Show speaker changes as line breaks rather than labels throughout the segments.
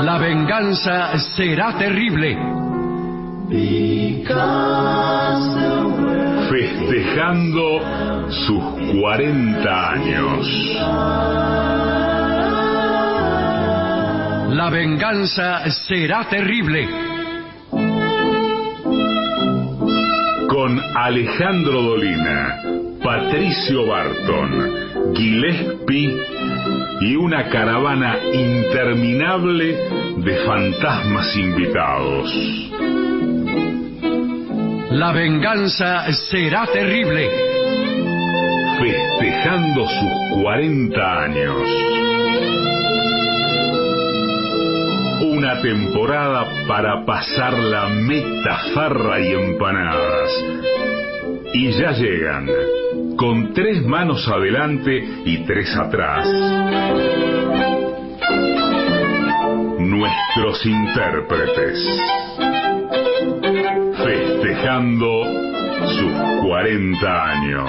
La venganza será terrible.
Festejando sus 40 años.
La venganza será terrible.
Con Alejandro Dolina, Patricio Barton, Gillespie y una caravana interminable de fantasmas invitados.
La venganza será terrible.
Festejando sus 40 años. Una temporada para pasar la meta, farra y empanadas. Y ya llegan, con 3 manos adelante y 3 atrás, nuestros intérpretes. Festejando sus 40 años.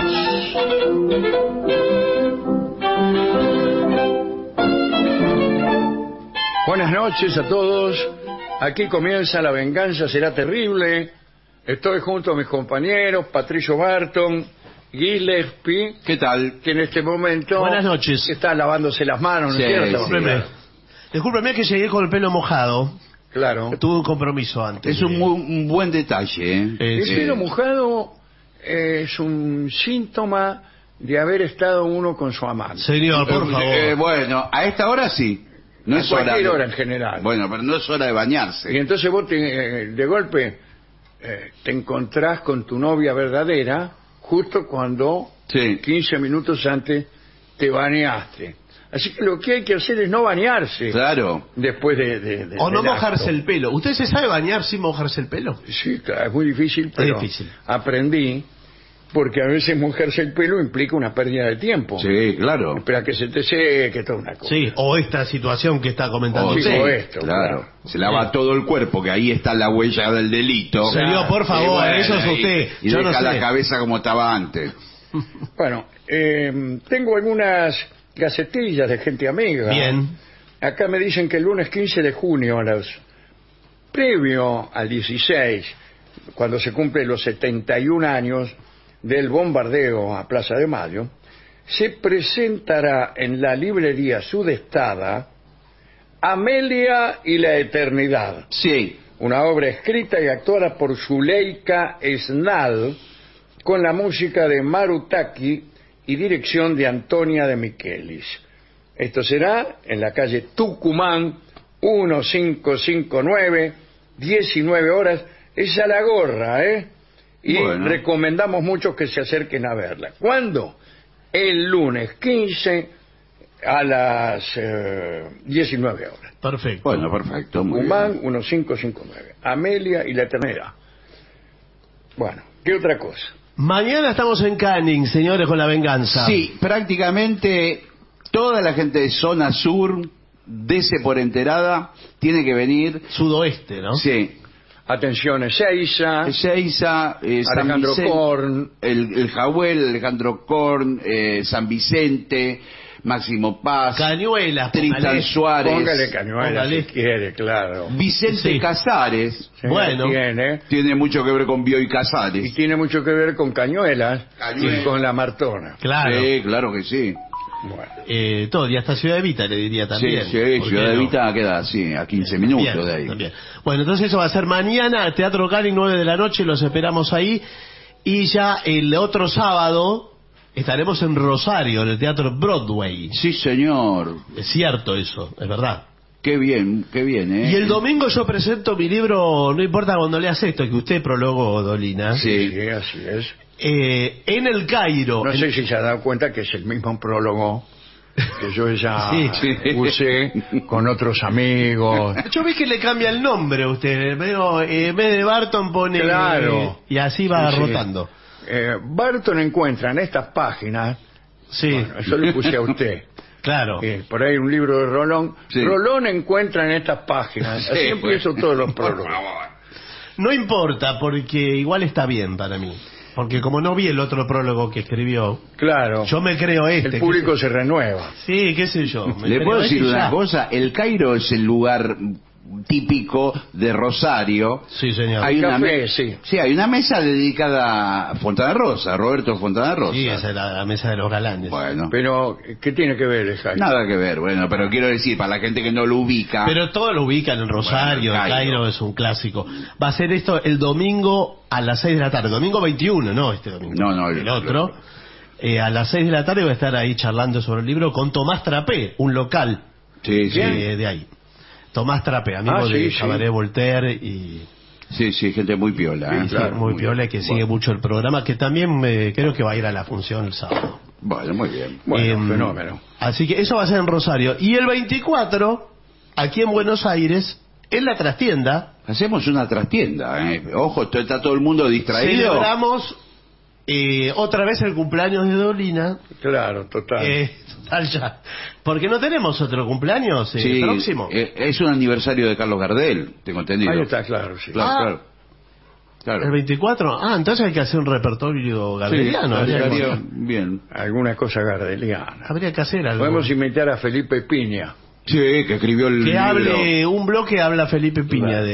Buenas noches a todos. Aquí comienza La venganza será terrible. Estoy junto a mis compañeros Patricio Barton, Gillespie.
¿Qué tal?
Que en este momento
buenas noches.
Está lavándose las manos, ¿no es cierto?
Discúlpeme que llegué con el pelo mojado.
Claro.
Tuve un compromiso antes.
Es un buen detalle, ¿eh?
El pelo mojado es un síntoma de haber estado uno con su amante.
Señor, por favor.
Bueno, a esta hora sí. No es
cualquier hora en general.
Bueno, pero no es hora de bañarse.
Y entonces vos de golpe te encontrás con tu novia verdadera justo cuando 15 minutos antes te bañaste. Así que lo que hay que hacer es no bañarse.
Claro.
Después de
o no mojarse
acto.
el pelo. ¿Usted se sabe bañar sin mojarse el pelo?
Sí, claro, es muy difícil, pero aprendí, porque a veces mojarse el pelo implica una pérdida de tiempo.
Sí, claro.
Espera que se te seque, toda una cosa.
Sí, o esta situación que está comentando usted.
O esto,
claro. Se lava todo el cuerpo, que ahí está la huella del delito.
Señor, por favor, bueno, eso es usted.
Y
yo
deja
no sé.
la cabeza como estaba antes.
Bueno, tengo algunas gacetillas de gente amiga.
Bien.
Acá me dicen que el lunes 15 de junio, previo al 16, cuando se cumplen los 71 años del bombardeo a Plaza de Mayo, se presentará en la librería Sudestada Amelia y la Eternidad.
Sí.
Una obra escrita y actuada por Zuleika Esnal, con la música de Marutaki y dirección de Antonia de Michelis. Esto será en la calle Tucumán 1559, 19 horas. Es a la gorra, ¿eh? Y recomendamos mucho que se acerquen a verla. ¿Cuándo? El lunes 15 a las 19 horas.
Perfecto.
Bueno, perfecto.
Tucumán 1559. Amelia y la Eternidad. Bueno, ¿qué otra cosa?
Mañana estamos en Canning, señores, con La venganza.
Sí, prácticamente toda la gente de zona sur, dese por enterada, tiene que venir.
Sudoeste, ¿no?
Sí.
Atención, Ezeiza,
Alejandro
Korn,
el Jahuel, Alejandro Korn, San Vicente, Máximo Paz,
Cañuelas,
Tristan Suárez,
póngale Cañuelas si quiere, claro.
Vicente Casares,
bueno,
tiene mucho que ver con Bioy Casares.
Y tiene mucho que ver con Cañuelas y con la Martona.
Claro.
Sí, claro que sí.
Bueno.
Todo, y hasta Ciudad Evita le diría también.
Sí, Ciudad Evita queda así, a 15 minutos
bien,
de ahí.
También. Bueno, entonces eso va a ser mañana, Teatro Canning, 9 de la noche, los esperamos ahí. Y ya el otro sábado estaremos en Rosario, en el Teatro Broadway.
Sí, señor.
Es cierto eso, es verdad.
Qué bien, ¿eh?
Y el domingo yo presento mi libro, no importa cuando leas esto, que usted prologó, Dolina.
Sí, así es.
En el Cairo.
No sé si se ha dado cuenta que es el mismo prólogo que yo ya usé con otros amigos.
Yo vi que le cambia el nombre a usted, pero en vez de Barton pone...
Claro.
Y así va rotando.
Barton encuentra en estas páginas...
Sí.
Bueno, eso le puse a usted.
Claro.
Por ahí un libro de Rolón.
Sí.
Rolón encuentra en estas páginas. Así empiezo todos los prólogos.
No importa, porque igual está bien para mí. Porque como no vi el otro prólogo que escribió,
Claro.
yo me creo
El público se renueva.
Sí, qué sé yo. me
Le
creo
puedo
este
decir
y
una
ya.
cosa, el Cairo es el lugar típico de Rosario.
Sí, señor.
Hay una
Café, sí.
hay una mesa dedicada a Fontana Rosa, Roberto Fontana Rosa.
Sí, esa es la mesa de los galanes.
Bueno,
Pero, ¿qué tiene que ver el Cairo?
nada que ver, bueno, pero quiero decir, para la gente que no lo ubica...
Pero todos lo ubican en Rosario,
Bueno, el
Cairo.
Cairo
Es un clásico. Va a ser esto el domingo a las 6 de la tarde. Domingo 21, no este domingo.
No,
el otro. A las 6 de la tarde va a estar ahí charlando sobre el libro con Tomás Trapé, un local
Sí, sí.
de ahí. Tomás Trapé, amigo
Ah,
de
sí,
Cabaret Voltaire y
Sí, gente muy piola.
Sí,
¿eh?
claro.
muy piola que sigue mucho el programa, que también creo que va a ir a la función el sábado.
Bueno, muy bien.
Bueno, fenómeno.
Así que eso va a ser en Rosario. Y el 24, aquí en Buenos Aires, en la trastienda,
Hacemos una trastienda, ¿eh? Ojo, está todo el mundo distraído.
celebramos otra vez el cumpleaños de Dolina.
Claro, total.
Total ya. Porque no tenemos otro cumpleaños
Sí,
próximo.
es un aniversario de Carlos Gardel, tengo entendido.
Ahí está, claro, sí.
Claro, claro.
El 24. Entonces hay que hacer un repertorio
Sí,
gardeliano.
estaría bien.
Alguna cosa gardeliana.
Habría que hacer algo.
Podemos invitar a Felipe Piña.
Sí, que escribió el
Que
libro.
hable un bloque, habla Felipe Piña
Claro.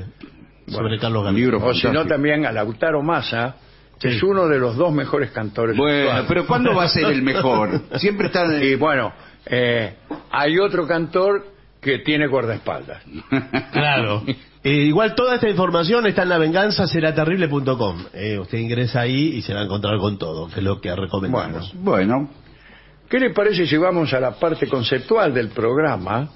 sobre Carlos
Un
Gardel.
libro
O si no,
fantástico.
también a Lautaro Massa, que
Sí.
es uno de los dos mejores cantores
Bueno,
actuales.
pero ¿cuándo va a ser el mejor? Siempre está...
Y bueno, hay otro cantor que tiene guardaespaldas.
Claro. Igual toda esta información está en lavenganzaseraterrible.com. Usted ingresa ahí y se va a encontrar con todo, que es lo que recomendamos.
Bueno,
¿Qué le parece si vamos a la parte conceptual del programa?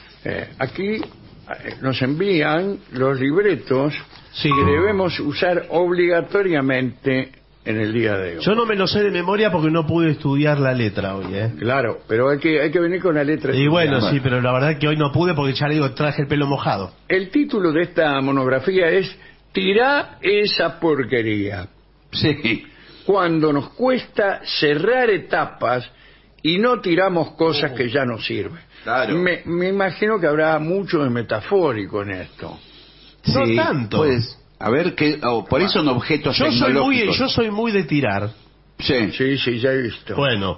Aquí nos envían los libretos
Sí.
que debemos usar obligatoriamente en el día de hoy.
Yo no me lo sé de memoria porque no pude estudiar la letra hoy,
Claro, pero hay que venir con la letra.
Y bueno,
estudiada.
sí, pero la verdad que hoy no pude porque ya le digo, traje el pelo mojado.
El título de esta monografía es Tirá esa porquería.
sí.
Cuando nos cuesta cerrar etapas y no tiramos cosas que ya no sirven.
Claro.
Me imagino que habrá mucho de metafórico en esto.
No
Sí,
tanto.
Pues, a ver, por eso son objetos
Yo
tecnológicos.
soy muy de tirar.
Sí.
Sí, ya he visto.
Bueno,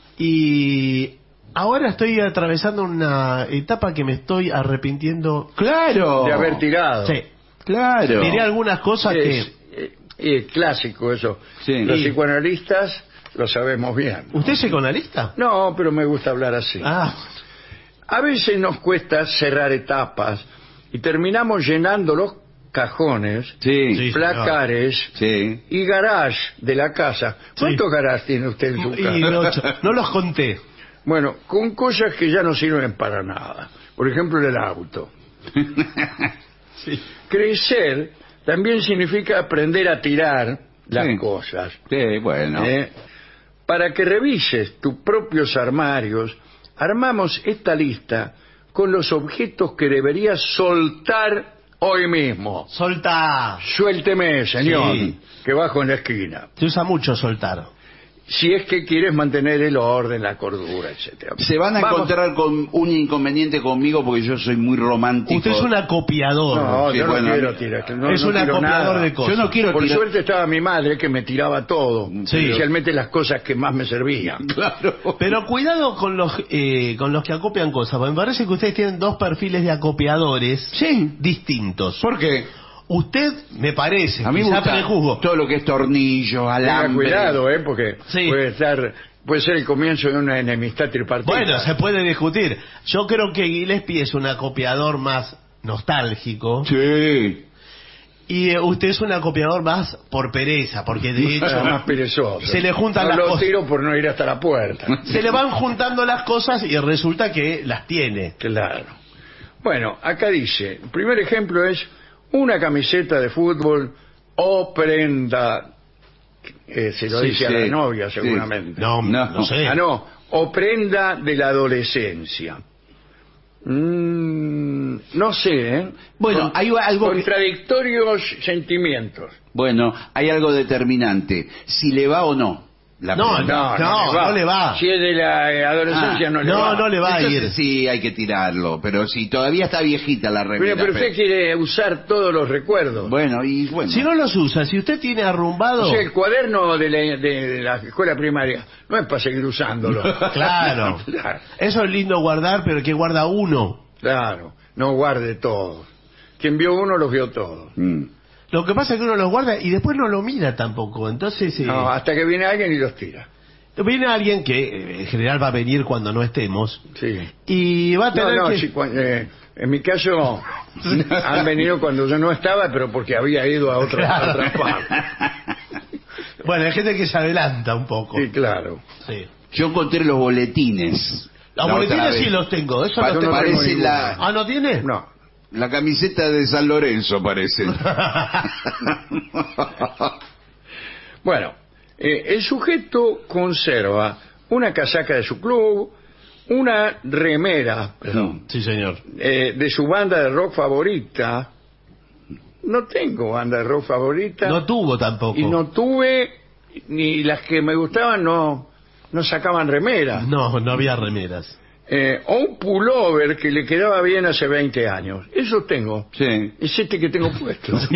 y ahora estoy atravesando una etapa que me estoy arrepintiendo.
Claro.
De haber tirado.
Sí,
Claro.
diré algunas cosas
Es,
que...
es clásico eso.
Sí.
Los
Sí.
psicoanalistas lo sabemos bien.
¿Usted es psicoanalista?
No, pero me gusta hablar así.
Ah,
A veces nos cuesta cerrar etapas y terminamos llenando los cajones,
Sí.
Sí.
placares
Sí.
y garage de la casa. ¿Cuántos
Sí.
garages tiene usted en su casa?
y no los conté.
Bueno, con cosas que ya no sirven para nada. Por ejemplo, el auto. Crecer también significa aprender a tirar las
Sí.
cosas.
Sí, bueno.
Para que revises tus propios armarios, armamos esta lista con los objetos que deberías soltar hoy mismo.
Solta.
Suélteme, señor,
Sí.
que bajo en la esquina.
Se usa mucho soltar.
Si es que quieres mantener el orden, la cordura, etcétera.
Se van a
Vamos.
encontrar con un inconveniente conmigo porque yo soy muy romántico.
Usted es un acopiador.
No,
Sí,
yo
bueno,
no quiero
a mí-
tirar. No,
es
no
un
tiro
acopiador
nada.
de cosas.
Yo no quiero
Por
tirar-
suerte estaba mi madre que me tiraba todo,
Sí.
especialmente las cosas que más me servían.
Claro.
Pero cuidado con los que acopian cosas, porque me parece que ustedes tienen dos perfiles de acopiadores
Sí.
distintos.
¿Por qué?
Usted, me parece,
A mí me
quizá
gusta
prejuzgo,
todo lo que es tornillo,
Tenga
alambre.
cuidado, porque
Sí.
puede ser el comienzo de una enemistad tripartita.
bueno, se puede discutir. Yo creo que Gillespie es un acopiador más nostálgico
Sí.
y usted es un acopiador más por pereza, porque de hecho
Más perezoso.
se le juntan
no
las
lo
cosas.
tiro por no ir hasta la puerta.
se le van juntando las cosas y resulta que las tiene.
Claro. Bueno, acá dice, el primer ejemplo es una camiseta de fútbol o prenda, se lo
Sí,
dice a
sí.
la novia
Sí.
seguramente.
No sé.
No, o prenda de la adolescencia. No sé, ¿eh?
Bueno, hay algo que-
Contradictorios sentimientos.
Bueno, hay algo determinante. Si le va o no. la
No,
prenda.
no le va.
Si es de la adolescencia, no le va.
No le va a
Entonces,
ir.
sí, hay que tirarlo, pero si todavía está viejita la remera.
Pero usted quiere usar todos los recuerdos.
Bueno.
Si no los usa, si usted tiene arrumbado...
O sea, el cuaderno de la escuela primaria no es para seguir usándolo.
Claro.
Claro.
Eso es lindo guardar, pero que guarda uno.
Claro, no guarde todo. Quien vio uno, los vio todos.
Lo que pasa es que uno los guarda y después no lo mira tampoco. Entonces,
No, hasta que viene alguien y los tira.
viene alguien que en general va a venir cuando no estemos
Sí.
y va a tener que...
Sí, en mi caso han venido cuando yo no estaba, pero porque había ido a otra parte.
Bueno, hay gente que se adelanta un poco.
Sí, claro.
Sí.
Yo encontré los boletines.
Los
la otra
boletines
vez.
sí los tengo. Eso
Yo
los
no
tengo.
tengo
Parece
ninguno.
Ah, ¿no tiene?
No.
la camiseta de San Lorenzo, parece.
Bueno, el sujeto conserva una casaca de su club, una remera, perdón,
Sí, señor.
de su banda de rock favorita. No tengo banda de rock favorita.
No tuvo tampoco.
Y no tuve, ni las que me gustaban no sacaban remera.
No había remeras.
O un pullover que le quedaba bien hace 20 años. Eso tengo.
Sí.
Es este que tengo puesto.
Sí.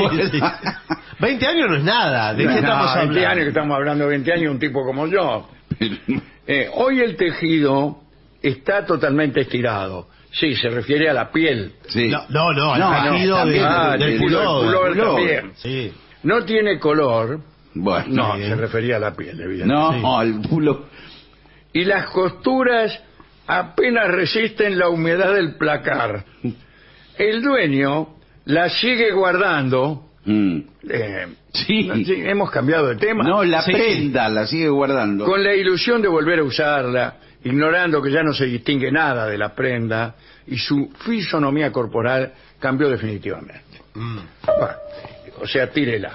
20 años no es nada. ¿De qué
No,
estamos
20
hablando?
años que estamos hablando, 20 años, un tipo como yo. Hoy el tejido está totalmente estirado. Sí, se refiere a la piel.
Sí.
No, al
No,
tejido
también
del
el
pullover.
pullover también.
Sí.
No tiene color.
Bueno.
No,
bien.
se refería a la piel, evidentemente.
No, el pulo.
Y las costuras apenas resisten la humedad del placar. El dueño la sigue guardando.
Sí.
Hemos cambiado de tema.
No, la
Sí.
prenda la sigue guardando.
Con la ilusión de volver a usarla, ignorando que ya no se distingue nada de la prenda y su fisonomía corporal cambió definitivamente. Bueno, o sea, tírela.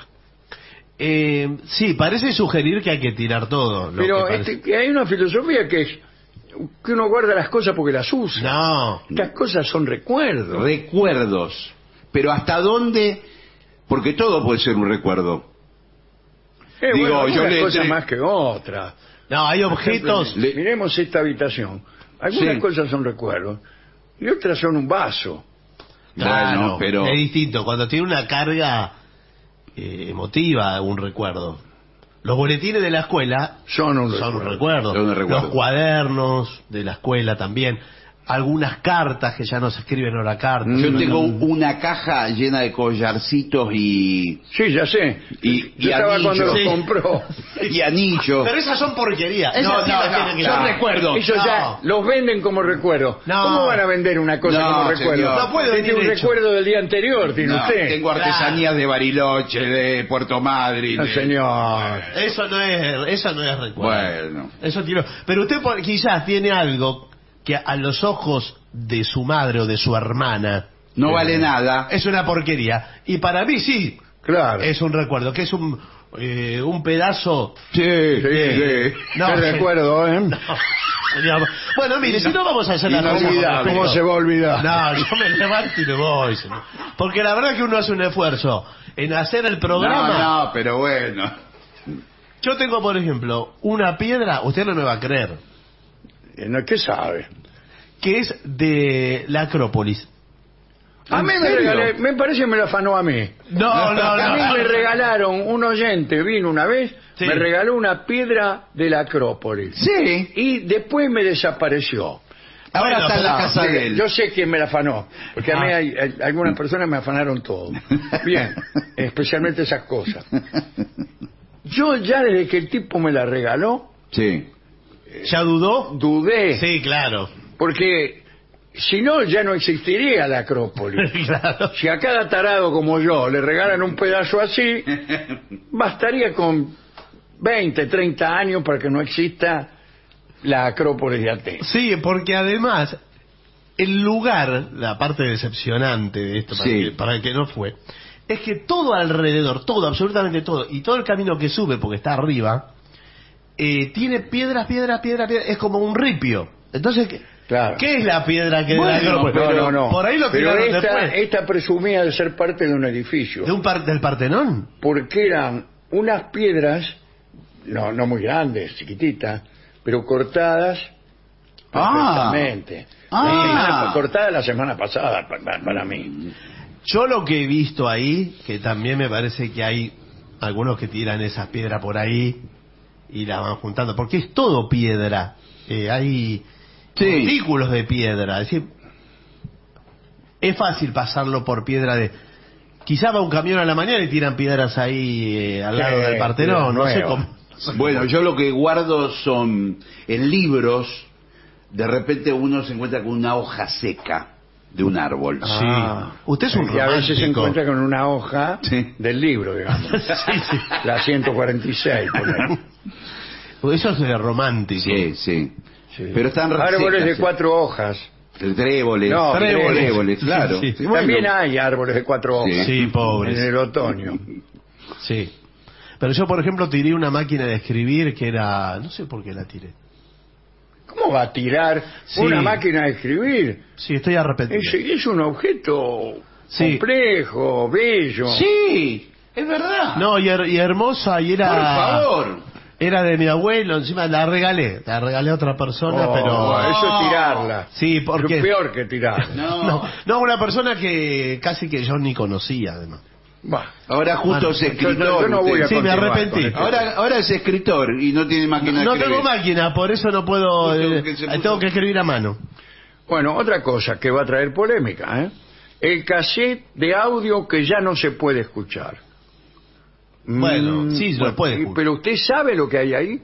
Sí, parece sugerir que hay que tirar todo. lo
Pero
que parece.
que hay una filosofía que es que uno guarda las cosas porque las usa.
No.
Estas cosas son recuerdos.
Recuerdos. Pero ¿hasta dónde? Porque todo puede ser un recuerdo. Digo,
Bueno,
yo
algunas
le
cosas
entre-
más que otras.
No, hay objetos...
Miremos esta habitación. Algunas
Sí.
cosas son recuerdos y otras son un vaso.
Claro,
Bueno, pero-
es distinto. Cuando tiene una carga emotiva, un recuerdo. Los boletines de la escuela
Son un
son un
recuerdo.
recuerdo.
Son un recuerdo.
Los cuadernos de la escuela también. Algunas cartas que ya no se escriben ahora cartas.
Yo tengo una caja llena de collarcitos y
Sí, ya sé.
Y
Yo estaba
anillo.
cuando los
Sí.
compró.
anillos.
Pero esas son porquerías. Esas sí las tienen que
son
dar.
recuerdos.
Ellos
No.
ya los venden como recuerdo.
No.
¿Cómo van a vender una cosa
No,
como recuerdo?
señor.
No puede
Tiene
venir
un
hecho.
recuerdo del día anterior, tiene
No,
usted.
tengo artesanías de Bariloche, de Puerto Madryn.
No, señor.
Eso no es recuerdo.
Bueno.
Eso tiene. Pero usted quizás tiene algo que a los ojos de su madre o de su hermana
No vale nada.
es una porquería. Y para mí sí,
Claro.
es un recuerdo, que es un pedazo...
Sí,
Sí.
No,
Qué
sí.
recuerdo, ¿eh?
Señor. Bueno, mire, si no vamos a hacer las cosas
Inolvidable.
con
¿Cómo
respeto.
se va a olvidar?
No, yo me levanto y me voy, señor. Porque la verdad que uno hace un esfuerzo en hacer el programa.
No, pero bueno.
Yo tengo, por ejemplo, una piedra, usted no me va a creer,
¿Qué sabe?
que es de la Acrópolis.
A mí me parece que me lo afanó a mí.
No.
A mí me regalaron, un oyente vino una vez,
Sí.
me regaló una piedra de la Acrópolis.
Sí.
Y después me desapareció.
Ahora
Bueno,
está en la
pero-
casa de él.
Yo sé quién me la afanó, porque a mí algunas personas me afanaron todo. Bien, especialmente esas cosas. Yo ya desde que el tipo me la regaló,
Sí.
¿Ya dudó?
dudé,
Sí, claro.
porque si no ya no existiría la Acrópolis.
Claro.
Si a cada tarado como yo le regalan un pedazo así, bastaría con 20, 30 años para que no exista la Acrópolis de Atenas.
Sí, porque además, el lugar, la parte decepcionante de esto,
Sí.
para el que no fue, es que todo alrededor, todo, absolutamente todo, y todo el camino que sube, porque está arriba, tiene piedras, es como un ripio. Entonces,
Claro.
¿qué es la piedra que
Bueno,
de la Acrópolis?
No.
Por ahí lo
Pero
tiraron después.
esta presumía de ser parte de un edificio.
¿Del Partenón?
Porque eran unas piedras no muy grandes, chiquititas, pero cortadas
Ah.
perfectamente.
Ah.
Cortadas la semana pasada para mí.
Yo lo que he visto ahí, que también me parece que hay algunos que tiran esas piedras por ahí y las van juntando, porque es todo piedra. Hay artículos de piedra. Es decir, es fácil pasarlo por piedra de... Quizá va un camión a la mañana y tiran piedras ahí al lado del Partenón, no sé cómo.
Bueno, yo lo que guardo son en libros, de repente uno se encuentra con una hoja seca de un árbol.
Ah.
Usted es un
Y a veces se
romántico.
encuentra con una hoja
Sí.
del libro, digamos.
Sí.
La 146, por ahí.
Eso es romántico.
Sí, sí.
Sí.
Pero están
Árboles de
secas,
4 hojas.
Tréboles,
No,
tréboles, claro.
Sí, sí.
Sí, bueno.
También hay árboles de 4 hojas
Sí, pobres.
en el otoño.
Sí. Pero yo, por ejemplo, tiré una máquina de escribir que era... No sé por qué la tiré.
¿Cómo va a tirar
Sí.
una máquina de escribir?
Sí, estoy arrepentido.
Es un objeto
Sí.
complejo, bello.
Sí, es verdad.
No, y hermosa, y era...
Por favor.
Era de mi abuelo, encima la regalé a otra persona,
Oh,
pero...
eso es tirarla.
Sí, porque...
Es peor que tirarla.
No, una persona que casi que yo ni conocía, además.
Bah.
Ahora justo
Bueno,
es escritor.
yo no voy a
Sí, me
continuar
arrepentí.
con esto.
Ahora es escritor y no tiene máquina de
No
escribir.
tengo máquina, por eso no puedo...
Justo que se puso-
tengo que escribir a mano.
Bueno, otra cosa que va a traer polémica, ¿eh? El cassette de audio que ya no se puede escuchar.
Bueno, sí, lo puede escuchar.
Pero usted sabe lo que hay ahí.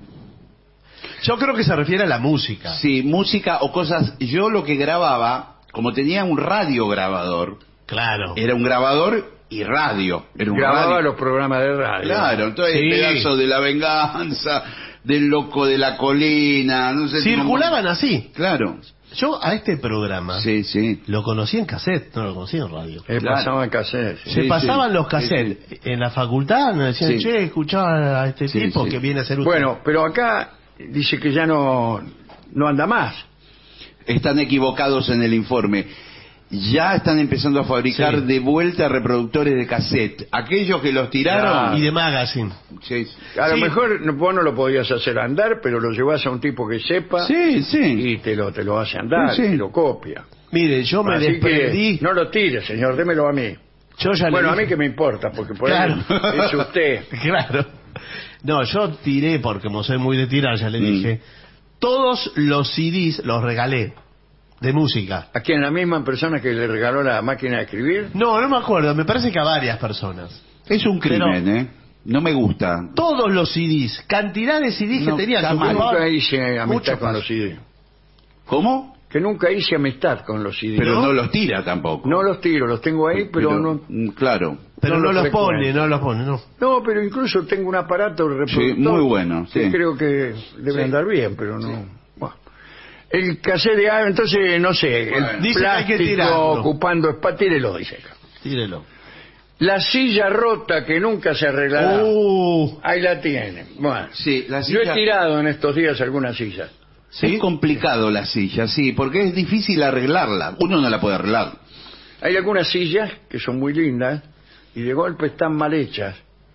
Yo creo que se refiere a la música.
Sí, música o cosas. Yo lo que grababa, como tenía un radiograbador,
Claro.
era un grabador y radio. Era un
Grababa
radio.
los programas de radio.
Claro, entonces
Sí.
pedazos de La Venganza, del Loco de la Colina, no sé.
Circulaban así.
Claro.
Yo a este programa
Sí, sí.
lo conocí en cassette, no lo conocí en radio.
Claro.
Pasaba en cassette. sí.
Se
Sí,
pasaban
sí.
los cassettes en la facultad, nos decían,
Sí.
che, escuchá a este
Sí,
tipo
sí.
que viene a ser usted.
Bueno, pero acá dice que ya no anda más.
Están equivocados en el informe. Ya están empezando a fabricar
Sí.
de vuelta reproductores de cassette. Aquellos que los tiraron.
Y de magazine.
Sí,
A lo
Sí.
mejor vos no lo podías hacer andar, pero lo llevas a un tipo que sepa
sí. sí.
y te lo hace andar,
Sí, sí.
te lo copia.
Mire, yo me
Así
desprendí.
que no lo tire, señor, démelo a mí.
Yo ya le
Bueno, a
dije-
mí que me importa, porque por
Claro.
ahí es usted.
Claro. No, yo tiré, porque como soy muy de tirar, ya le dije, todos los CDs los regalé, de música.
¿A quién? ¿La misma persona que le regaló la máquina de escribir?
No me acuerdo, me parece que a varias personas.
Es un crimen,
Pero-
No me gusta.
Todos los CDs, cantidad de CDs
No,
que tenía.
está
que
mal.
ocupaban
Nunca hice amistad
mucho
con
espacio.
los CD.
¿Cómo?
Que nunca hice amistad con los CD.
Pero
¿No?
no los tira tampoco.
No los tiro, los tengo ahí, pero no...
Claro.
Pero
no
no,
lo
los
frecuento.
pone, no los pone, no.
No, pero incluso tengo un aparato reproductor.
Sí, muy bueno,
que
sí.
creo que debe
Sí.
andar bien, pero no... Bueno. El cassette de audio, entonces, no sé,
Bueno.
el
Dice que hay que
plástico
tirarlo.
ocupando espacio, tírelo, dice acá.
Tírelo.
La silla rota que nunca se arreglará. Ahí la tiene. Bueno,
Sí, la
yo
silla-
he tirado en estos días algunas sillas.
Es complicado la silla, sí, porque es difícil arreglarla. Uno no la puede arreglar.
Hay algunas sillas que son muy lindas y de golpe están mal hechas.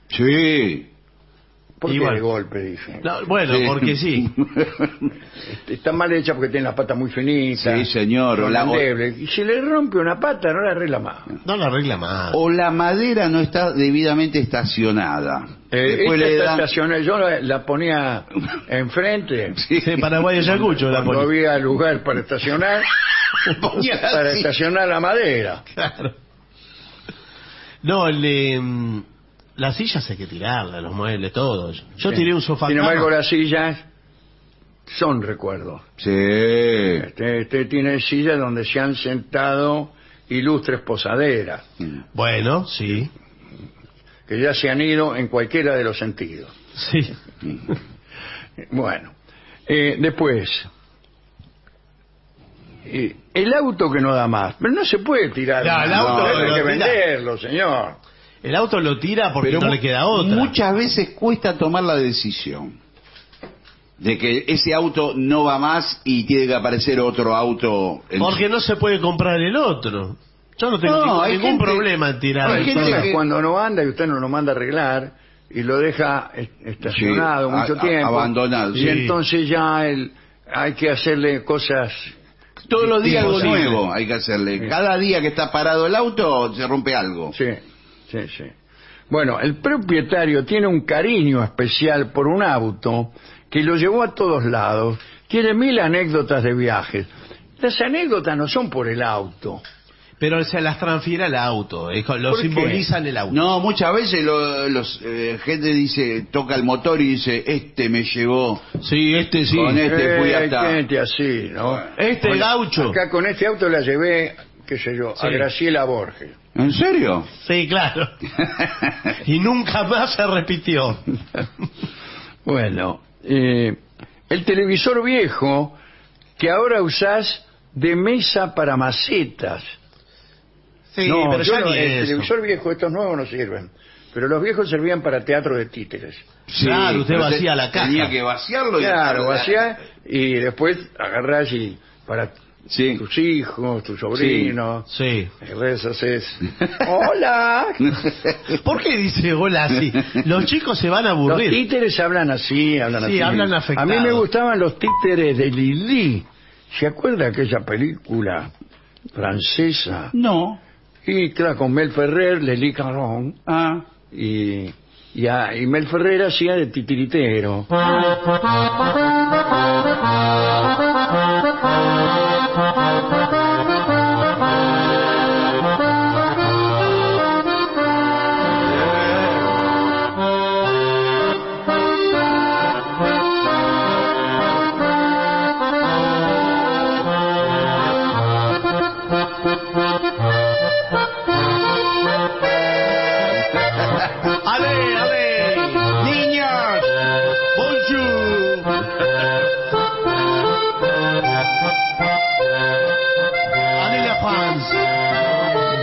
Sí.
¿Por qué
Igual.
de golpe, dice?
No, bueno, porque sí.
Están mal hechas porque tienen las patas muy finitas.
Sí, señor,
son
o la-
endebles. Y si le rompe una pata, no la arregla más.
No la arregla más.
O la madera no está debidamente estacionada. Después
Esta
le
está
dan...
estacionada, yo la ponía enfrente.
Sí, Paraguay y Ayacucho la
Cuando
pone.
había lugar para estacionar,
Ponía
para
así.
estacionar la madera.
Claro. No, las sillas hay que tirarlas, los muebles, todo. Yo
Sí.
tiré un sofá
Sin embargo,
cama.
las sillas son recuerdos.
Sí.
Este tiene sillas donde se han sentado ilustres posaderas,
Bueno, sí.
que ya se han ido en cualquiera de los sentidos.
Sí.
Bueno, después, el auto que no da más, pero no se puede tirar.
No, el auto
hay
lo
que
tira.
venderlo, señor.
El auto lo tira porque no le queda otra.
Muchas veces cuesta tomar la decisión de que ese auto no va más y tiene que aparecer otro auto.
Porque no se puede comprar el otro. Yo no tengo
No, hay
ningún
gente-
problema en tirar
hay
el
gente
auto.
Entonces,
que-
cuando no anda y usted no lo manda a arreglar, y lo deja estacionado
Sí,
mucho tiempo.
abandonado,
Y
sí.
entonces ya hay que hacerle cosas.
Todos los días algo
imposibles.
nuevo hay que hacerle.
Sí.
Cada día que está parado el auto se rompe algo.
Sí, sí, sí. Bueno, el propietario tiene un cariño especial por un auto que lo llevó a todos lados. Tiene 1000 anécdotas de viajes. Las anécdotas no son por el auto.
Pero se las transfiere al auto, lo
¿Por qué?
simbolizan el auto.
No, muchas veces gente dice, toca el motor y dice, este me llevó.
Sí, este sí.
Con este fui hasta...
Gente así, ¿no?
Este
Bueno,
gaucho.
Acá con este auto la llevé, qué sé yo,
Sí.
a Graciela Borges.
¿En serio?
Sí, claro. Y nunca más se repitió.
Bueno, el televisor viejo que ahora usás de mesa para macetas.
Sí,
no,
pero
yo
ya
no,
ni
el
eso.
televisor viejo, estos nuevos no sirven. Pero los viejos servían para teatro de títeres.
Claro, usted
pero
vacía la caja.
Tenía que vaciarlo y
Claro,
dejarlo-
vacía y después agarrás y para
Sí.
tus hijos, tus sobrinos.
Sí.
Y rezas es. ¡Hola!
¿Por qué dice hola así? Los chicos se van a
Los
aburrir.
títeres hablan así, hablan
Sí,
así.
hablan
A
afectados.
mí me gustaban los títeres de Lili. ¿Se acuerda de aquella película francesa?
No.
Y claro, con Mel Ferrer, Lili Caron,
Ah.
y Mel Ferrer hacía de titiritero.
¡Ale, ale! ¡Niños! ¡Bonjour! ¡Ale la France!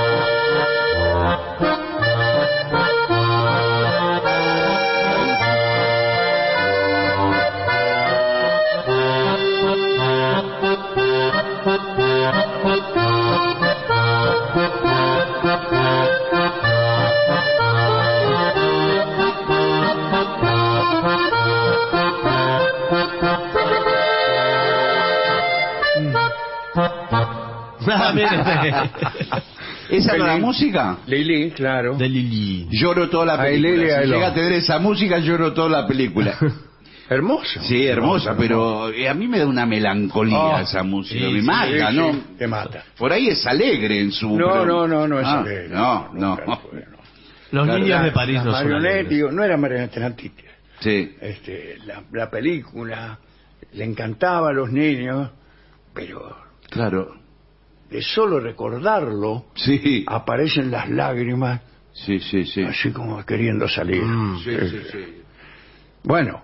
Ah, mire.
¿Esa no es la
Lili.
música?
Lili, claro.
De Lili.
Lloro toda la
Ay,
película.
Lili,
Si
ay,
llega
no.
a tener esa música, lloro toda la película.
Hermoso.
Sí, hermosa, pero a mí me da una melancolía
Oh,
esa música.
sí,
Me
sí,
mata,
Sí,
¿no?
sí, te mata.
Por ahí es alegre en su...
No,
pero-
no es
Ah,
alegre.
No,
Nunca
no.
fue, no.
Los
Claro,
niños de
Las
París no son
marionetas,
alegres.
digo, no era marioneta, eran títeres.
Sí.
La película le encantaba a los niños, pero
Claro.
de solo recordarlo
Sí.
aparecen las lágrimas,
Sí, sí, sí.
así como queriendo salir.
Sí, sí, sí.
Bueno,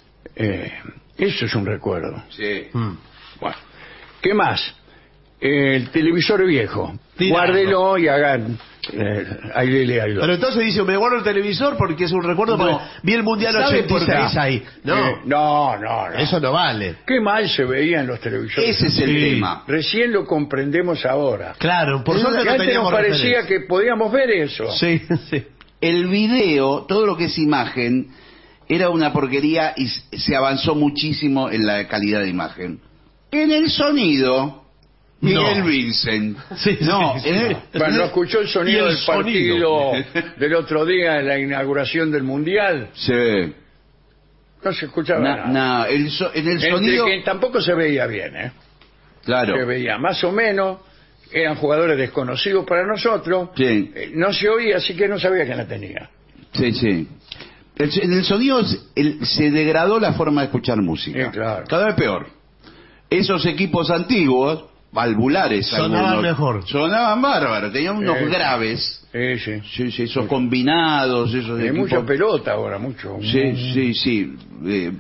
eso es un recuerdo.
Sí.
Bueno, ¿qué más? El televisor viejo.
Tirarlo.
Guárdelo y hagan. Ahí le ayuda.
Pero entonces dice, me guardo el televisor porque es un recuerdo,
No.
porque vi el Mundial
¿Sabe por
86
qué?
ahí. No,
No.
eso no vale.
Qué mal se veía en los televisores.
Ese es el
Sí.
tema.
Recién lo comprendemos ahora.
Claro, por
Que
suerte no
antes nos
teníamos
parecía
referencia.
que podíamos ver eso.
Sí, sí.
El video, todo lo que es imagen, era una porquería y se avanzó muchísimo en la calidad de imagen. En el sonido, Miguel
No.
Vincent.
Sí,
No,
sí, sí.
en el-
Bueno, ¿no escuchó el sonido
Y el
del partido del otro día en la inauguración del Mundial?
Sí.
No se escuchaba nada.
En el
Entre
sonido,
que tampoco se veía bien, ¿eh?
claro.
Se veía más o menos, eran jugadores desconocidos para nosotros,
Sí.
no se oía, así que no sabía quién la tenía.
Sí, sí. En el sonido se degradó la forma de escuchar música.
Sí, claro.
Cada vez peor. Esos equipos antiguos, valvulares
Sonaban
algunos,
mejor.
sonaban bárbaros, tenían unos
Sí.
graves.
Sí.
Sí, sí, esos combinados, esos
Hay
equipos.
mucha pelota ahora, mucho.
Sí, sí, sí.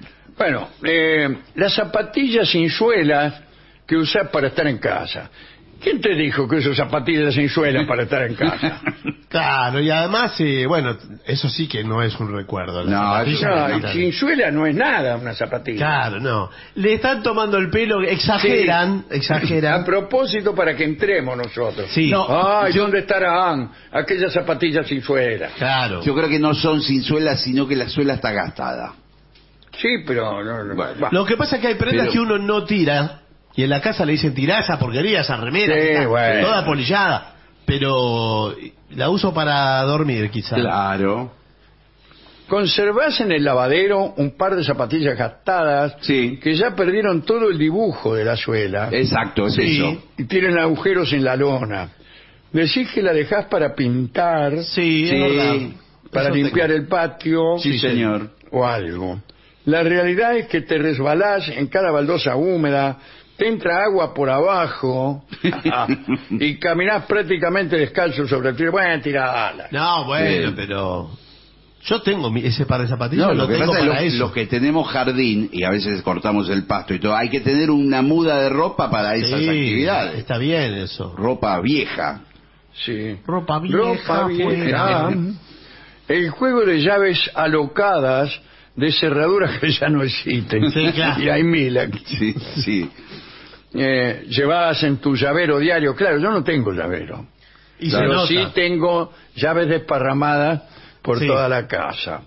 Bueno, las zapatillas sin suelas que usás para estar en casa. ¿Quién te dijo que uso zapatillas sin suela para estar en casa?
Claro, y además, bueno, eso sí que no es un recuerdo. La
No,
zapatilla
No, y sin suela no es nada una zapatilla.
Claro, no. Le están tomando el pelo, exageran.
A propósito, para que entremos nosotros.
Sí.
No.
Ay, ¿dónde estarán aquellas zapatillas sin suela?
Claro.
Yo creo que no son sin suela, sino que la suela está gastada.
Sí, pero... No,
Bueno.
va.
Lo que pasa es que hay prendas
Pero-
que uno no tira, y en la casa le dicen tirá esa porquería, esa remera,
Sí,
que está
bueno.
toda polillada. Pero la uso para dormir, quizás.
Claro.
Conservás en el lavadero un par de zapatillas gastadas
Sí.
que ya perdieron todo el dibujo de la suela
Exacto, es
Sí.
eso.
y tienen agujeros en la lona. Decís que la dejás para pintar,
Sí,
Sí.
es verdad.
para
Eso
limpiar
tengo.
el patio
Sí, señor.
o algo. La realidad es que te resbalás en cada baldosa húmeda, te entra agua por abajo y caminás prácticamente descalzo sobre el tiro. Bueno, tirala.
No, bueno,
Sí.
pero... Yo tengo ese par de zapatillas,
No,
lo
lo que
tengo
pasa es
para
que
eso.
los que tenemos jardín y a veces cortamos el pasto y todo, hay que tener una muda de ropa para esas
Sí,
actividades.
está bien eso.
Ropa vieja.
Sí.
Ropa vieja,
Ropa vieja.
fuera.
El juego de llaves alocadas de cerraduras que ya no existen.
Sí, claro.
Y hay mil aquí.
Sí, sí.
Llevadas en tu llavero diario. Claro, yo no tengo llavero.
Y se
Pero
nota.
sí tengo llaves desparramadas por
Sí.
toda la casa.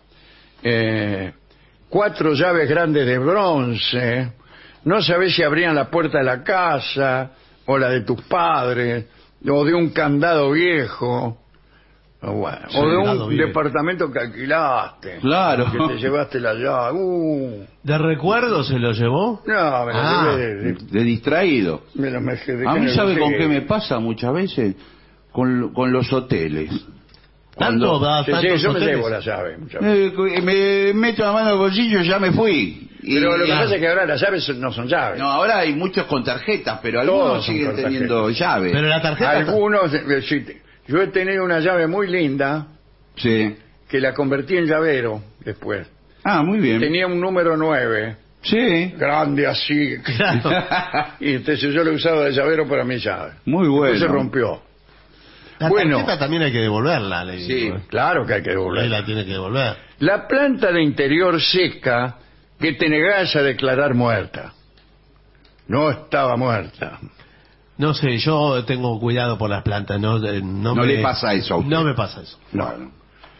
4 llaves grandes de bronce. No sabes si abrían la puerta de la casa o la de tus padres o de un candado viejo. O, bueno,
Sí,
o de
candado
un
viejo.
departamento que alquilaste.
Claro.
Que te llevaste la llave.
¿De recuerdo se lo llevó?
No, me lo
Ah.
llevé
De distraído. A mí, ¿sabe con qué me pasa muchas veces? Con los hoteles.
¿Tanto va?
Sí,
¿Tantos
yo me
hoteles?
llevo la llave muchas veces.
Me meto la mano en el bolsillo y ya me fui. Y-
Pero lo que
claro.
pasa es que ahora las llaves no son llaves.
No, ahora hay muchos con tarjetas, pero
Todos
algunos
son
siguen
con
teniendo llave.
Pero la tarjeta...
Algunos, sí, yo he tenido una llave muy linda
Sí.
que la convertí en llavero después.
Ah, muy bien.
Tenía un número 9,
Sí.
grande así.
Claro.
Y entonces yo lo usaba de llavero para mi llave.
Muy
Después se
bueno.
rompió.
La
Bueno.
tarjeta también hay que devolverla, le
Sí.
digo.
Claro que hay que
Ahí
devolver.
la tiene que devolver.
La planta de interior seca que te negás a declarar muerta. No estaba muerta.
No sé, yo tengo cuidado por las plantas. No
No le pasa eso a usted.
No me pasa eso.
Bueno.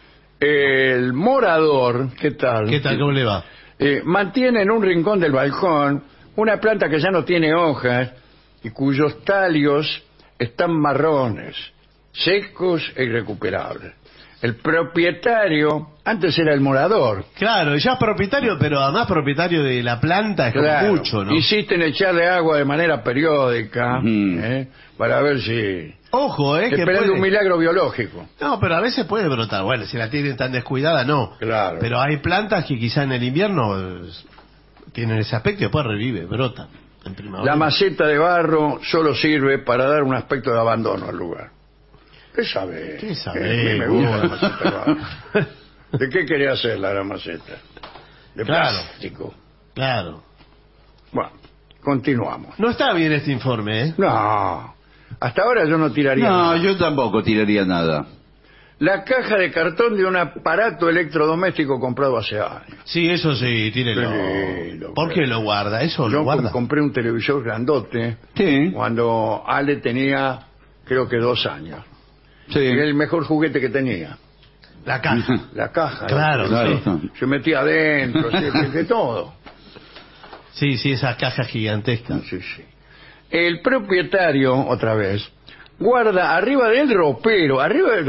El morador, ¿qué tal?
¿Qué tal? ¿Cómo le va?
Mantiene en un rincón del balcón una planta que ya no tiene hojas y cuyos talios están marrones, secos e irrecuperables. El propietario, antes era el morador,
Claro, ya es propietario, pero además propietario de la planta es como
claro,
mucho, ¿no?
insiste en echarle agua de manera periódica
Ujú.
para ver si...
Ojo, que
esperando
puede...
un milagro biológico.
No, pero a veces puede brotar. Bueno, si la tienen tan descuidada, no.
Claro.
Pero hay plantas que quizá en el invierno tienen ese aspecto y después revive, brota en primavera.
La maceta de barro solo sirve para dar un aspecto de abandono al lugar. ¿Qué sabe?
¿Qué sabe?
A mí me gusta la maceta de barro. ¿De qué quería hacerla la maceta? De
Claro.
plástico.
Claro.
Bueno, continuamos.
No está bien este informe, ¿eh?
No, hasta ahora yo no tiraría
No,
nada.
yo tampoco tiraría nada.
La caja de cartón de un aparato electrodoméstico comprado hace años.
Sí, eso sí, tírelo.
Sí, lo
¿Por
creo.
qué lo guarda? Eso
Yo
lo guarda.
compré un televisor grandote
Sí.
cuando Ale tenía, creo que 2 años.
Sí.
Era el mejor juguete que tenía.
La caja.
La caja.
Claro,
Claro.
Se metía adentro, de todo.
Sí, sí, esas cajas gigantescas.
Sí, sí. El propietario, otra vez, guarda arriba del ropero.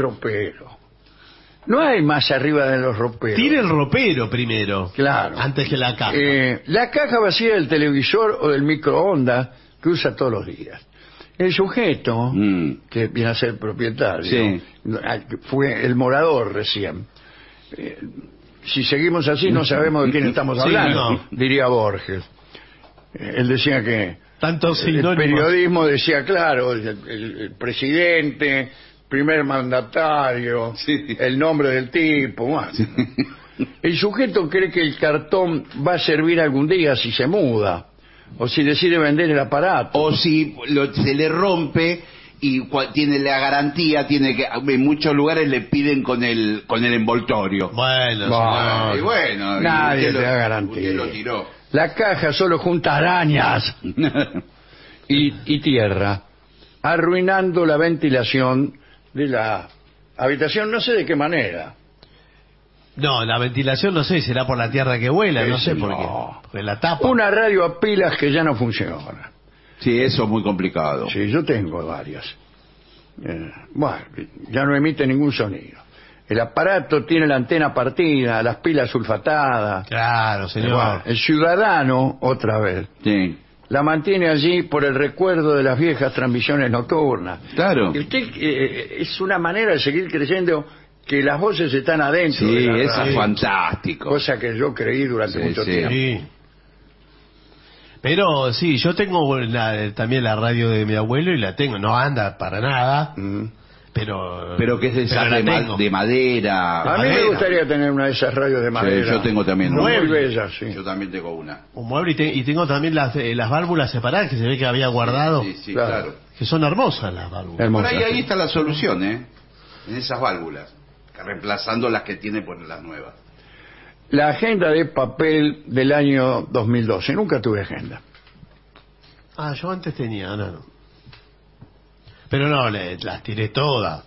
No hay más arriba de los roperos.
Tire el ropero primero.
Claro.
Antes que la caja.
La caja vacía del televisor o del microondas que usa todos los días. El sujeto, que viene a ser propietario,
Sí.
fue el morador recién. Si seguimos así no sabemos de quién estamos
Sí,
hablando,
no.
diría Borges. Él decía que
Tantos
el
sinónimos.
periodismo decía, claro, el presidente, primer mandatario,
Sí.
el nombre del tipo. Bueno. El sujeto cree que el cartón va a servir algún día si se muda, O si decide vender el aparato.
O si se le rompe y tiene la garantía, tiene que en muchos lugares le piden con el envoltorio.
Bueno,
No,
Y bueno,
nadie
usted
te da
usted
garantía.
lo tiró.
La caja solo junta arañas y tierra, arruinando la ventilación de la habitación, no sé de qué manera.
no, la ventilación no sé, será por la tierra que vuela, no sé por qué.
No.
Porque la tapa.
Una radio a pilas que ya no funciona.
Sí, eso es muy complicado.
Sí, yo tengo varias. Bueno, ya no emite ningún sonido. El aparato tiene la antena partida, las pilas sulfatadas.
Claro, señor.
Bueno, el ciudadano, otra vez,
Sí.
la mantiene allí por el recuerdo de las viejas transmisiones nocturnas.
Claro.
Y usted es una manera de seguir creyendo que las voces están adentro.
Sí,
de la
eso es
radio,
fantástico.
cosa que yo creí durante
Sí,
mucho
sí.
tiempo.
Sí. Pero sí, yo tengo también la radio de mi abuelo y la tengo. No anda para nada,
Mm.
Pero que es de esas
la
de,
tengo.
de madera.
A mí me
madera.
gustaría tener una de esas radios de
Sí,
madera.
yo tengo también
Muy
una.
bellas, sí.
Yo también tengo una.
un mueble y tengo también las válvulas separadas que se ve que había guardado,
Sí, sí,
Claro.
claro.
que son hermosas las válvulas.
Por
Hermosas,
ahí
sí.
está la solución, ¿eh? En esas válvulas. Reemplazando las que tiene por las nuevas.
La agenda de papel del año 2012. Nunca tuve agenda.
Ah, yo antes tenía, ahora no. Pero no, las tiré todas.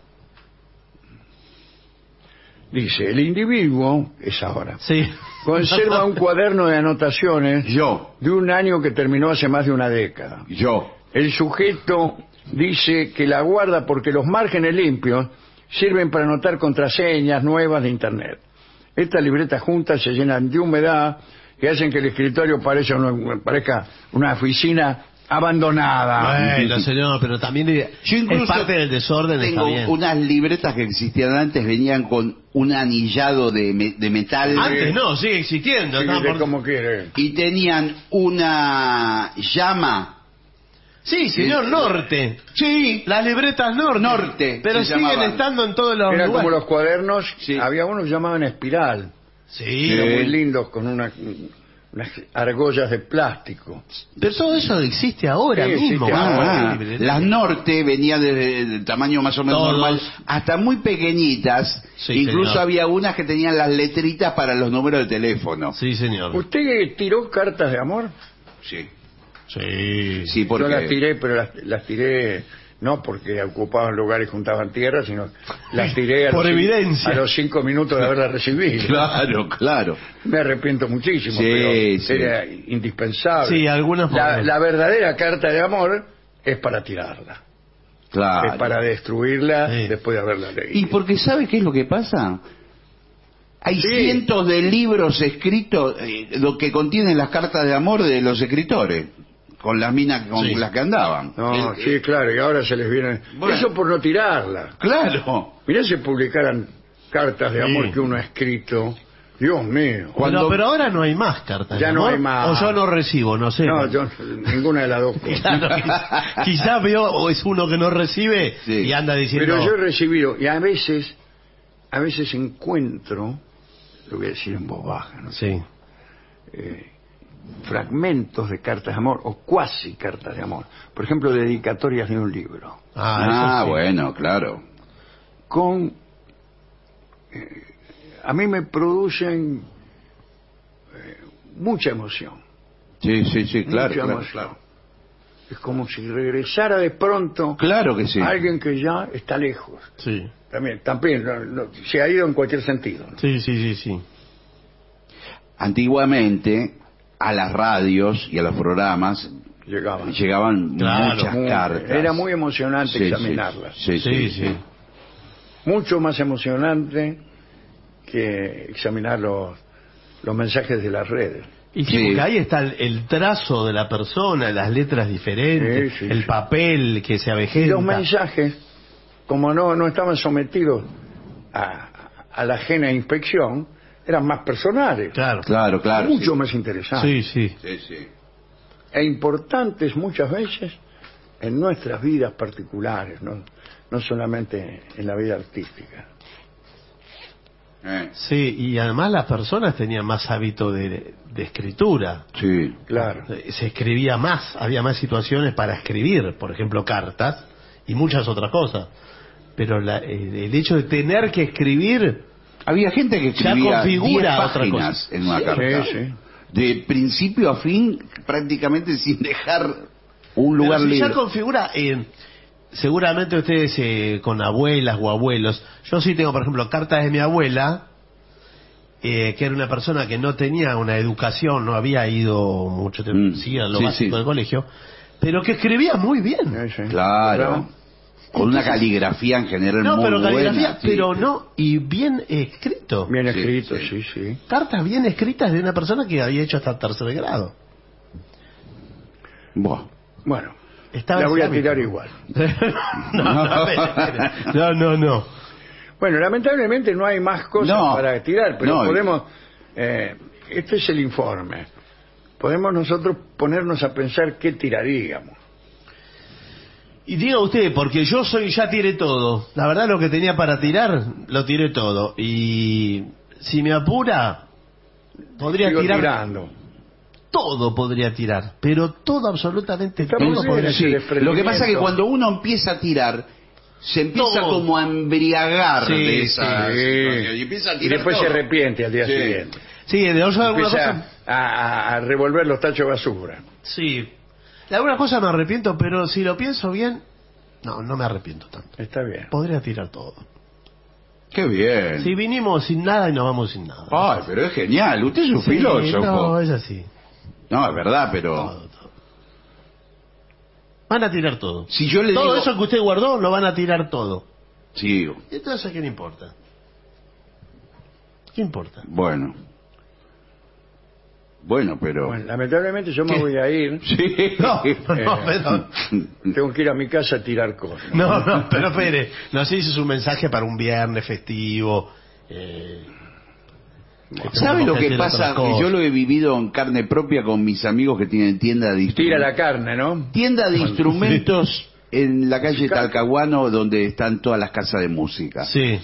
Dice, el individuo, es ahora,
Sí.
conserva un cuaderno de anotaciones
Yo.
de un año que terminó hace más de una década. El sujeto dice que la guarda porque los márgenes limpios sirven para anotar contraseñas nuevas de Internet. Estas libretas juntas se llenan de humedad que hacen que el escritorio parezca una oficina abandonada.
Bueno, señor, pero también
Yo incluso
es parte del desorden, está
tengo
bien.
unas libretas que existían antes, venían con un anillado de metal.
Antes no, sigue existiendo.
Sí,
no,
de
por-
como quiere.
Y tenían una llama.
Sí, señor, Norte.
Sí.
Las libretas Norte.
Norte,
Pero
se
siguen
llamaban.
estando en todos los
Eran
lugares.
como los cuadernos,
Sí.
había unos que llamaban espiral,
Sí.
eran
Sí.
muy lindos con unas argollas de plástico.
Pero todo eso existe ahora
Sí,
mismo.
existe ahora.
Las Norte venían del tamaño más o menos
Todos.
normal, hasta muy pequeñitas.
Sí,
Incluso
señor.
había unas que tenían las letritas para los números de teléfono.
Sí, señor.
¿Usted tiró cartas de amor?
Sí.
Sí.
Sí, porque
Yo las tiré, pero las tiré no porque ocupaban lugares y juntaban tierra, sino las tiré
Por evidencia.
a los 5 minutos de haberlas recibido.
Claro, claro.
Me arrepiento muchísimo,
Sí,
pero
sí.
era indispensable.
Sí, algunas
la verdadera carta de amor es para tirarla,
Claro.
es para destruirla
Sí.
después de haberla leído.
Y porque ¿sabe qué es lo que pasa? Hay
Sí.
cientos de libros escritos lo que contienen las cartas de amor de los escritores, con las minas con
Sí.
las que andaban.
No, sí, claro, y ahora se les viene...
Bueno.
Eso por no tirarla.
Claro.
Mirá si publicaran cartas de
Sí.
amor que uno ha escrito. Dios mío.
Cuando-
Pero ahora no hay más cartas.
Ya
de
no
amor,
hay más.
O yo no recibo, no sé.
No, yo ninguna de las dos cosas.
Claro, quizás veo, o es uno que no recibe
Sí.
y anda diciendo.
Pero yo he recibido, y a veces encuentro, lo voy a decir en voz baja, ¿no?
Sí.
Fragmentos de cartas de amor, o cuasi cartas de amor. Por ejemplo, dedicatorias de un libro.
Ah, eso sí.
bueno, claro.
Con... a mí me producen mucha emoción.
Sí, sí, sí, claro,
Mucha
claro,
emoción.
claro.
Es como si regresara de pronto
Claro que sí.
alguien que ya está lejos.
Sí.
También se ha ido en cualquier sentido, ¿no?
Sí, sí, sí, sí.
Antiguamente a las radios y a los programas
Llegaban.
llegaban
Claro,
muchas
Muy-
cartas.
Era muy emocionante
Sí,
examinarlas.
Sí,
Sí, sí.
Mucho más emocionante que examinar los mensajes de las redes.
Y sí,
Sí.
porque ahí está el trazo de la persona, las letras diferentes,
Sí, sí,
el
sí.
papel que se
Y
avejenta.
los mensajes, como no estaban sometidos a la ajena inspección, eran más personales,
Claro.
Claro, claro.
mucho
sí.
más interesantes.
Sí, sí.
Sí, sí.
E importantes muchas veces en nuestras vidas particulares, no solamente en la vida artística.
Sí, y además las personas tenían más hábito de escritura.
Sí.
Claro.
Se escribía más, había más situaciones para escribir, por ejemplo, cartas y muchas otras cosas. Pero el hecho de tener que escribir
Había gente que
ya
escribía 10
configura otra
páginas
cosa.
en una carta.
Sí, sí.
De principio a fin, prácticamente sin dejar un lugar
Pero si
libre.
ya configura, seguramente ustedes con abuelas o abuelos, yo sí tengo, por ejemplo, cartas de mi abuela, que era una persona que no tenía una educación, no había ido mucho tiempo, sí, a lo básico del colegio, pero que escribía muy bien.
Sí, sí.
Claro. Con una caligrafía en general
No,
muy
pero caligrafía,
buena. Sí.
pero no, y bien escrito.
Bien
Sí,
escrito,
sí.
sí, sí.
Cartas bien escritas de una persona que había hecho hasta tercer grado.
Buah.
Bueno,
Estaba
la voy a
ese
tirar
hábito.
igual.
No.
Bueno, lamentablemente no hay más cosas
No.
para tirar, pero
No.
podemos... este es el informe. Podemos nosotros ponernos a pensar qué tiraríamos.
Y diga usted, porque yo ya tiré todo. La verdad lo que tenía para tirar, lo tiré todo. Y si me apura, podría
Sigo
tirar
tirando.
todo, podría tirar. Pero todo, absolutamente
Está
todo
muy bien
podría
ese
Sí.
desprendimiento.
Lo que pasa es que cuando uno empieza a tirar, se empieza
Todo.
como a embriagar
Sí,
de esa
Sí.
situación. Y empieza a
Y
tirar
después se
todo.
arrepiente al día
Sí.
siguiente.
Sí, de alguna cosa...
Empieza a revolver los tachos de basura.
Sí. De alguna cosa me arrepiento, pero si lo pienso bien, no me arrepiento tanto.
Está bien.
Podría tirar todo.
Qué bien.
Si vinimos sin nada y nos vamos sin nada.
Ay, pero es genial. Usted es un
Sí,
filósofo.
no, es así.
No, es verdad, pero...
Todo. Van a tirar todo.
Si yo le
Todo
digo...
eso que usted guardó, lo van a tirar todo.
Sí,
¿Y entonces qué le importa? ¿Qué importa?
bueno. Bueno, pero...
Bueno, lamentablemente yo me
¿Qué?
voy a ir.
Sí.
No, pero...
Tengo que ir a mi casa a tirar cosas.
No, pero espere. No sé si es un mensaje para un viernes festivo.
¿Sabe lo que
hacer
pasa?
otras
Que
cosas.
yo lo he vivido en carne propia con mis amigos que tienen tienda de
Tira la
instrumentos.
carne, ¿no?
Tienda de instrumentos en la calle
Musical.
Talcahuano, donde están todas las casas de música.
Sí.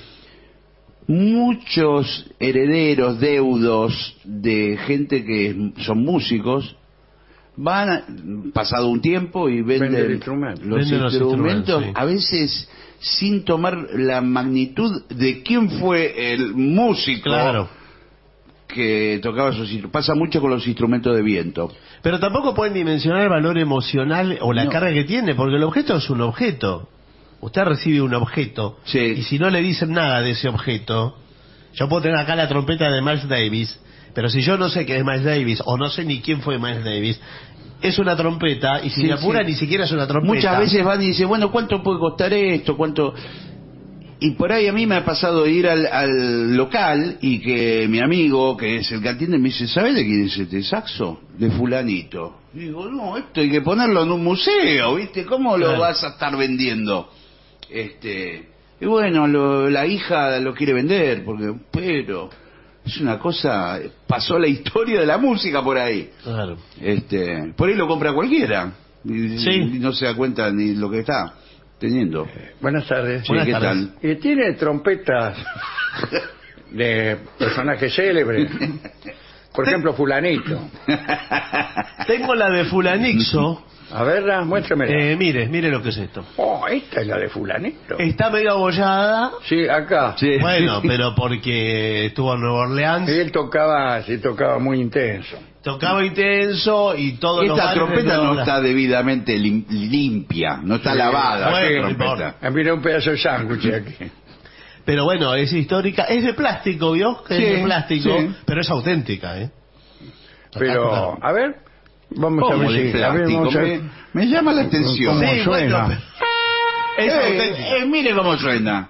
Muchos herederos, deudos de gente que son músicos pasado un tiempo y venden
Venden instrumentos.
los
Venden los
instrumentos,
instrumentos, sí.
a veces sin tomar la magnitud de quién fue el músico
Claro.
que tocaba esos instrumentos. Pasa mucho con los instrumentos de viento.
Pero tampoco pueden dimensionar el valor emocional o la
No.
carga que tiene, porque el objeto es un objeto. Usted recibe un objeto,
Sí.
y si no le dicen nada de ese objeto, yo puedo tener acá la trompeta de Miles Davis, pero si yo no sé qué es Miles Davis, o no sé ni quién fue Miles Davis, es una trompeta, y si
Sí,
me apura
sí.
ni siquiera es una trompeta.
Muchas veces van y dicen, bueno, ¿cuánto puede costar esto? ¿Cuánto? Y por ahí a mí me ha pasado de ir al local y que mi amigo, que es el que atiende, me dice, ¿sabes de quién es este saxo? De fulanito. Y digo, no, esto hay que ponerlo en un museo, ¿viste? ¿Cómo lo
Claro.
vas a estar vendiendo? Y bueno, la hija lo quiere vender, pero es una cosa, pasó la historia de la música por ahí.
Claro.
Por ahí lo compra cualquiera.
Sí.
Y no se da cuenta ni lo que está teniendo.
Buenas tardes.
Sí,
Buenas
¿qué
tardes.
tal?
¿Tiene trompetas de personajes célebres? Por ejemplo, fulanito.
Tengo la de Fulanixo.
A verla, muéstremela.
Mire lo que es esto.
Oh, esta es la de fulanito.
Está medio abollada.
Sí, acá.
Sí.
Bueno, pero porque estuvo en Nueva Orleans,
Él tocaba muy intenso.
tocaba intenso y todo lo
Esta trompeta no está debidamente limpia, no está
Sí.
lavada.
Bueno,
esta
no
trompeta.
importa.
Mira un pedazo de sándwich aquí.
Pero bueno, es histórica, es de plástico, ¿vio? Es
Sí,
de plástico,
sí.
pero es auténtica, ¿eh?
Pero, a ver, vamos a
¿Cómo
ver
de
si... a ver,
plástico?
vamos a ver.
Me llama la atención.
¿Cómo
Sí,
suena?
bueno, es auténtica.
Mire cómo suena.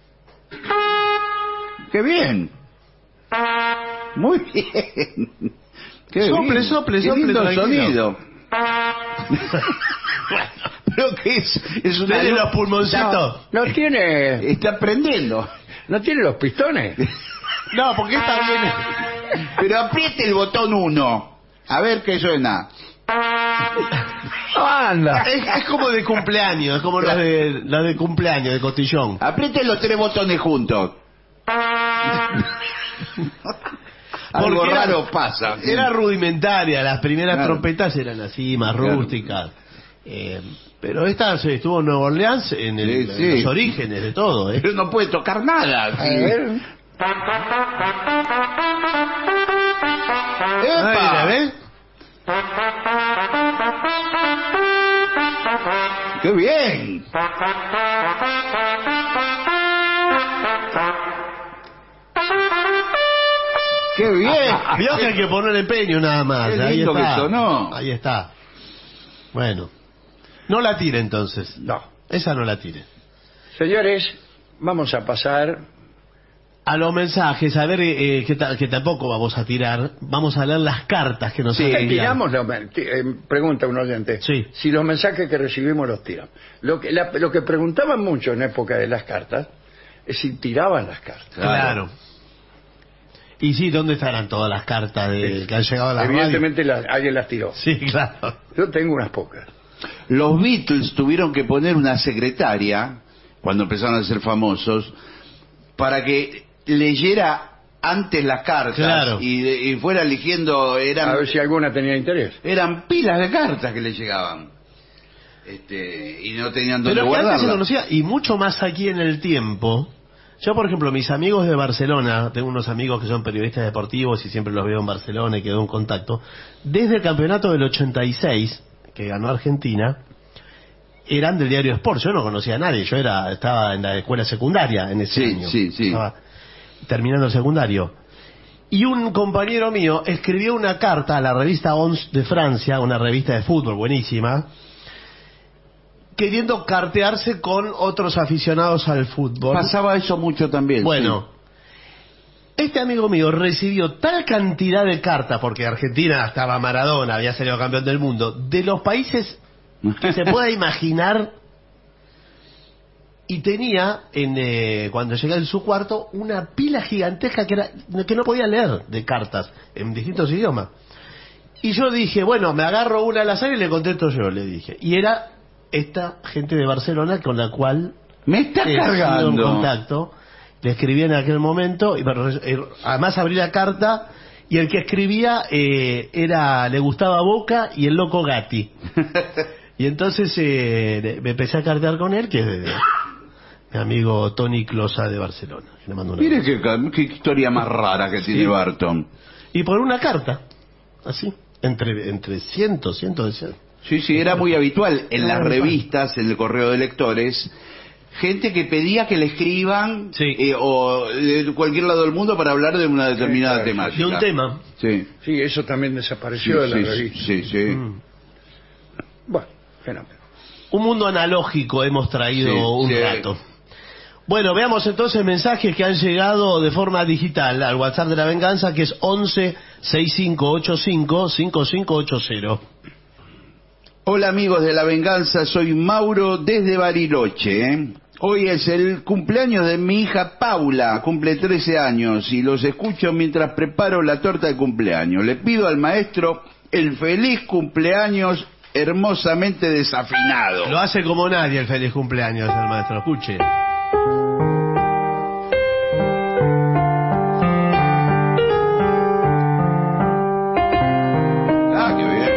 ¡Qué bien! Muy bien. ¡Qué
Sople,
bien!
sople,
¡Qué
sople,
lindo
tranquilo.
sonido! ¿Pero qué es? Es una
¿Tiene
luz-
los pulmoncitos?
No tiene...
Está prendiendo.
¿No tiene los pistones?
No, porque está bien.
Pero apriete el botón 1. A ver qué suena.
¡Anda!
Es como de cumpleaños, es como la de cumpleaños, de cotillón.
Apriete los 3 botones juntos. Algo
Porque
raro pasa.
Era rudimentaria, las primeras
Claro.
trompetas eran así, más
Claro.
rústicas. Pero esta se estuvo en Nueva Orleans en los orígenes de todo.
Pero no puede tocar nada.
A
Sí.
ver.
¡Epa!
Ahí, ¿ves?
¡Qué bien! ¡Qué bien!
Vio que hay que poner empeño nada más.
Qué
Ahí
lindo
está.
que sonó.
Ahí está. Bueno. No la tire entonces.
No.
Esa no la tire.
Señores, vamos a pasar.
A los mensajes, a ver que tampoco vamos a tirar. Vamos a leer las cartas que nos han enviado.
Tiramos pregunta un oyente.
Sí.
Si los mensajes que recibimos los tiramos. Lo que preguntaban mucho en época de las cartas es si tiraban las cartas.
Claro. Y sí, ¿dónde estarán todas las cartas que han llegado a la radio?
Evidentemente alguien las tiró.
Sí, claro.
Yo tengo unas pocas.
Los Beatles tuvieron que poner una secretaria, cuando empezaron a ser famosos, para que leyera antes las cartas.
Claro.
Y fuera eligiendo,
A ver si alguna tenía interés.
eran pilas de cartas que le llegaban. Y no tenían dónde
Pero que antes se
guardarlas.
conocía, y mucho más aquí en el tiempo. Yo, por ejemplo, mis amigos de Barcelona, tengo unos amigos que son periodistas deportivos y siempre los veo en Barcelona y quedó en contacto. Desde el campeonato del 86, que ganó Argentina, eran del diario Sport. Yo no conocía a nadie, yo estaba en la escuela secundaria en ese
Sí,
año.
sí, sí.
Estaba terminando el secundario. Y un compañero mío escribió una carta a la revista Onze de Francia, una revista de fútbol buenísima, queriendo cartearse con otros aficionados al fútbol.
Pasaba eso mucho también.
Bueno, este amigo mío recibió tal cantidad de cartas, porque Argentina estaba Maradona, había salido campeón del mundo, de los países que se pueda imaginar, y tenía, cuando llegué en su cuarto, una pila gigantesca que no podía leer de cartas en distintos idiomas. Y yo dije, bueno, me agarro una al azar y le contesto yo, le dije. Y era esta gente de Barcelona con la cual
Me está
he sido en
cargando.
contacto. Le escribí en aquel momento, y además abrí la carta, y el que escribía le gustaba Boca y el loco Gatti. Y entonces me empecé a cartear con él, que es mi amigo Tony Closa de Barcelona. Le mando un
Mire
abrazo.
qué historia más rara que tiene Barton.
Y por una carta, así, entre cientos de cientos.
Sí, era muy habitual en las revistas, en el correo de lectores, gente que pedía que le escriban
Sí.
o de cualquier lado del mundo para hablar de una determinada
Sí,
temática.
De un tema.
Sí,
Sí, eso también desapareció
sí,
de la
sí,
revista.
sí.
Bueno, fenómeno.
Un mundo analógico hemos traído
Sí,
un
sí.
rato. Bueno, veamos entonces mensajes que han llegado de forma digital al WhatsApp de la Venganza, que es 11 6585 5580.
Hola amigos de La Venganza, soy Mauro desde Bariloche. Hoy es el cumpleaños de mi hija Paula, cumple 13 años y los escucho mientras preparo la torta de cumpleaños. Le pido al maestro el feliz cumpleaños hermosamente desafinado.
Lo hace como nadie el feliz cumpleaños, el maestro. Escuche.
Ah, qué bien.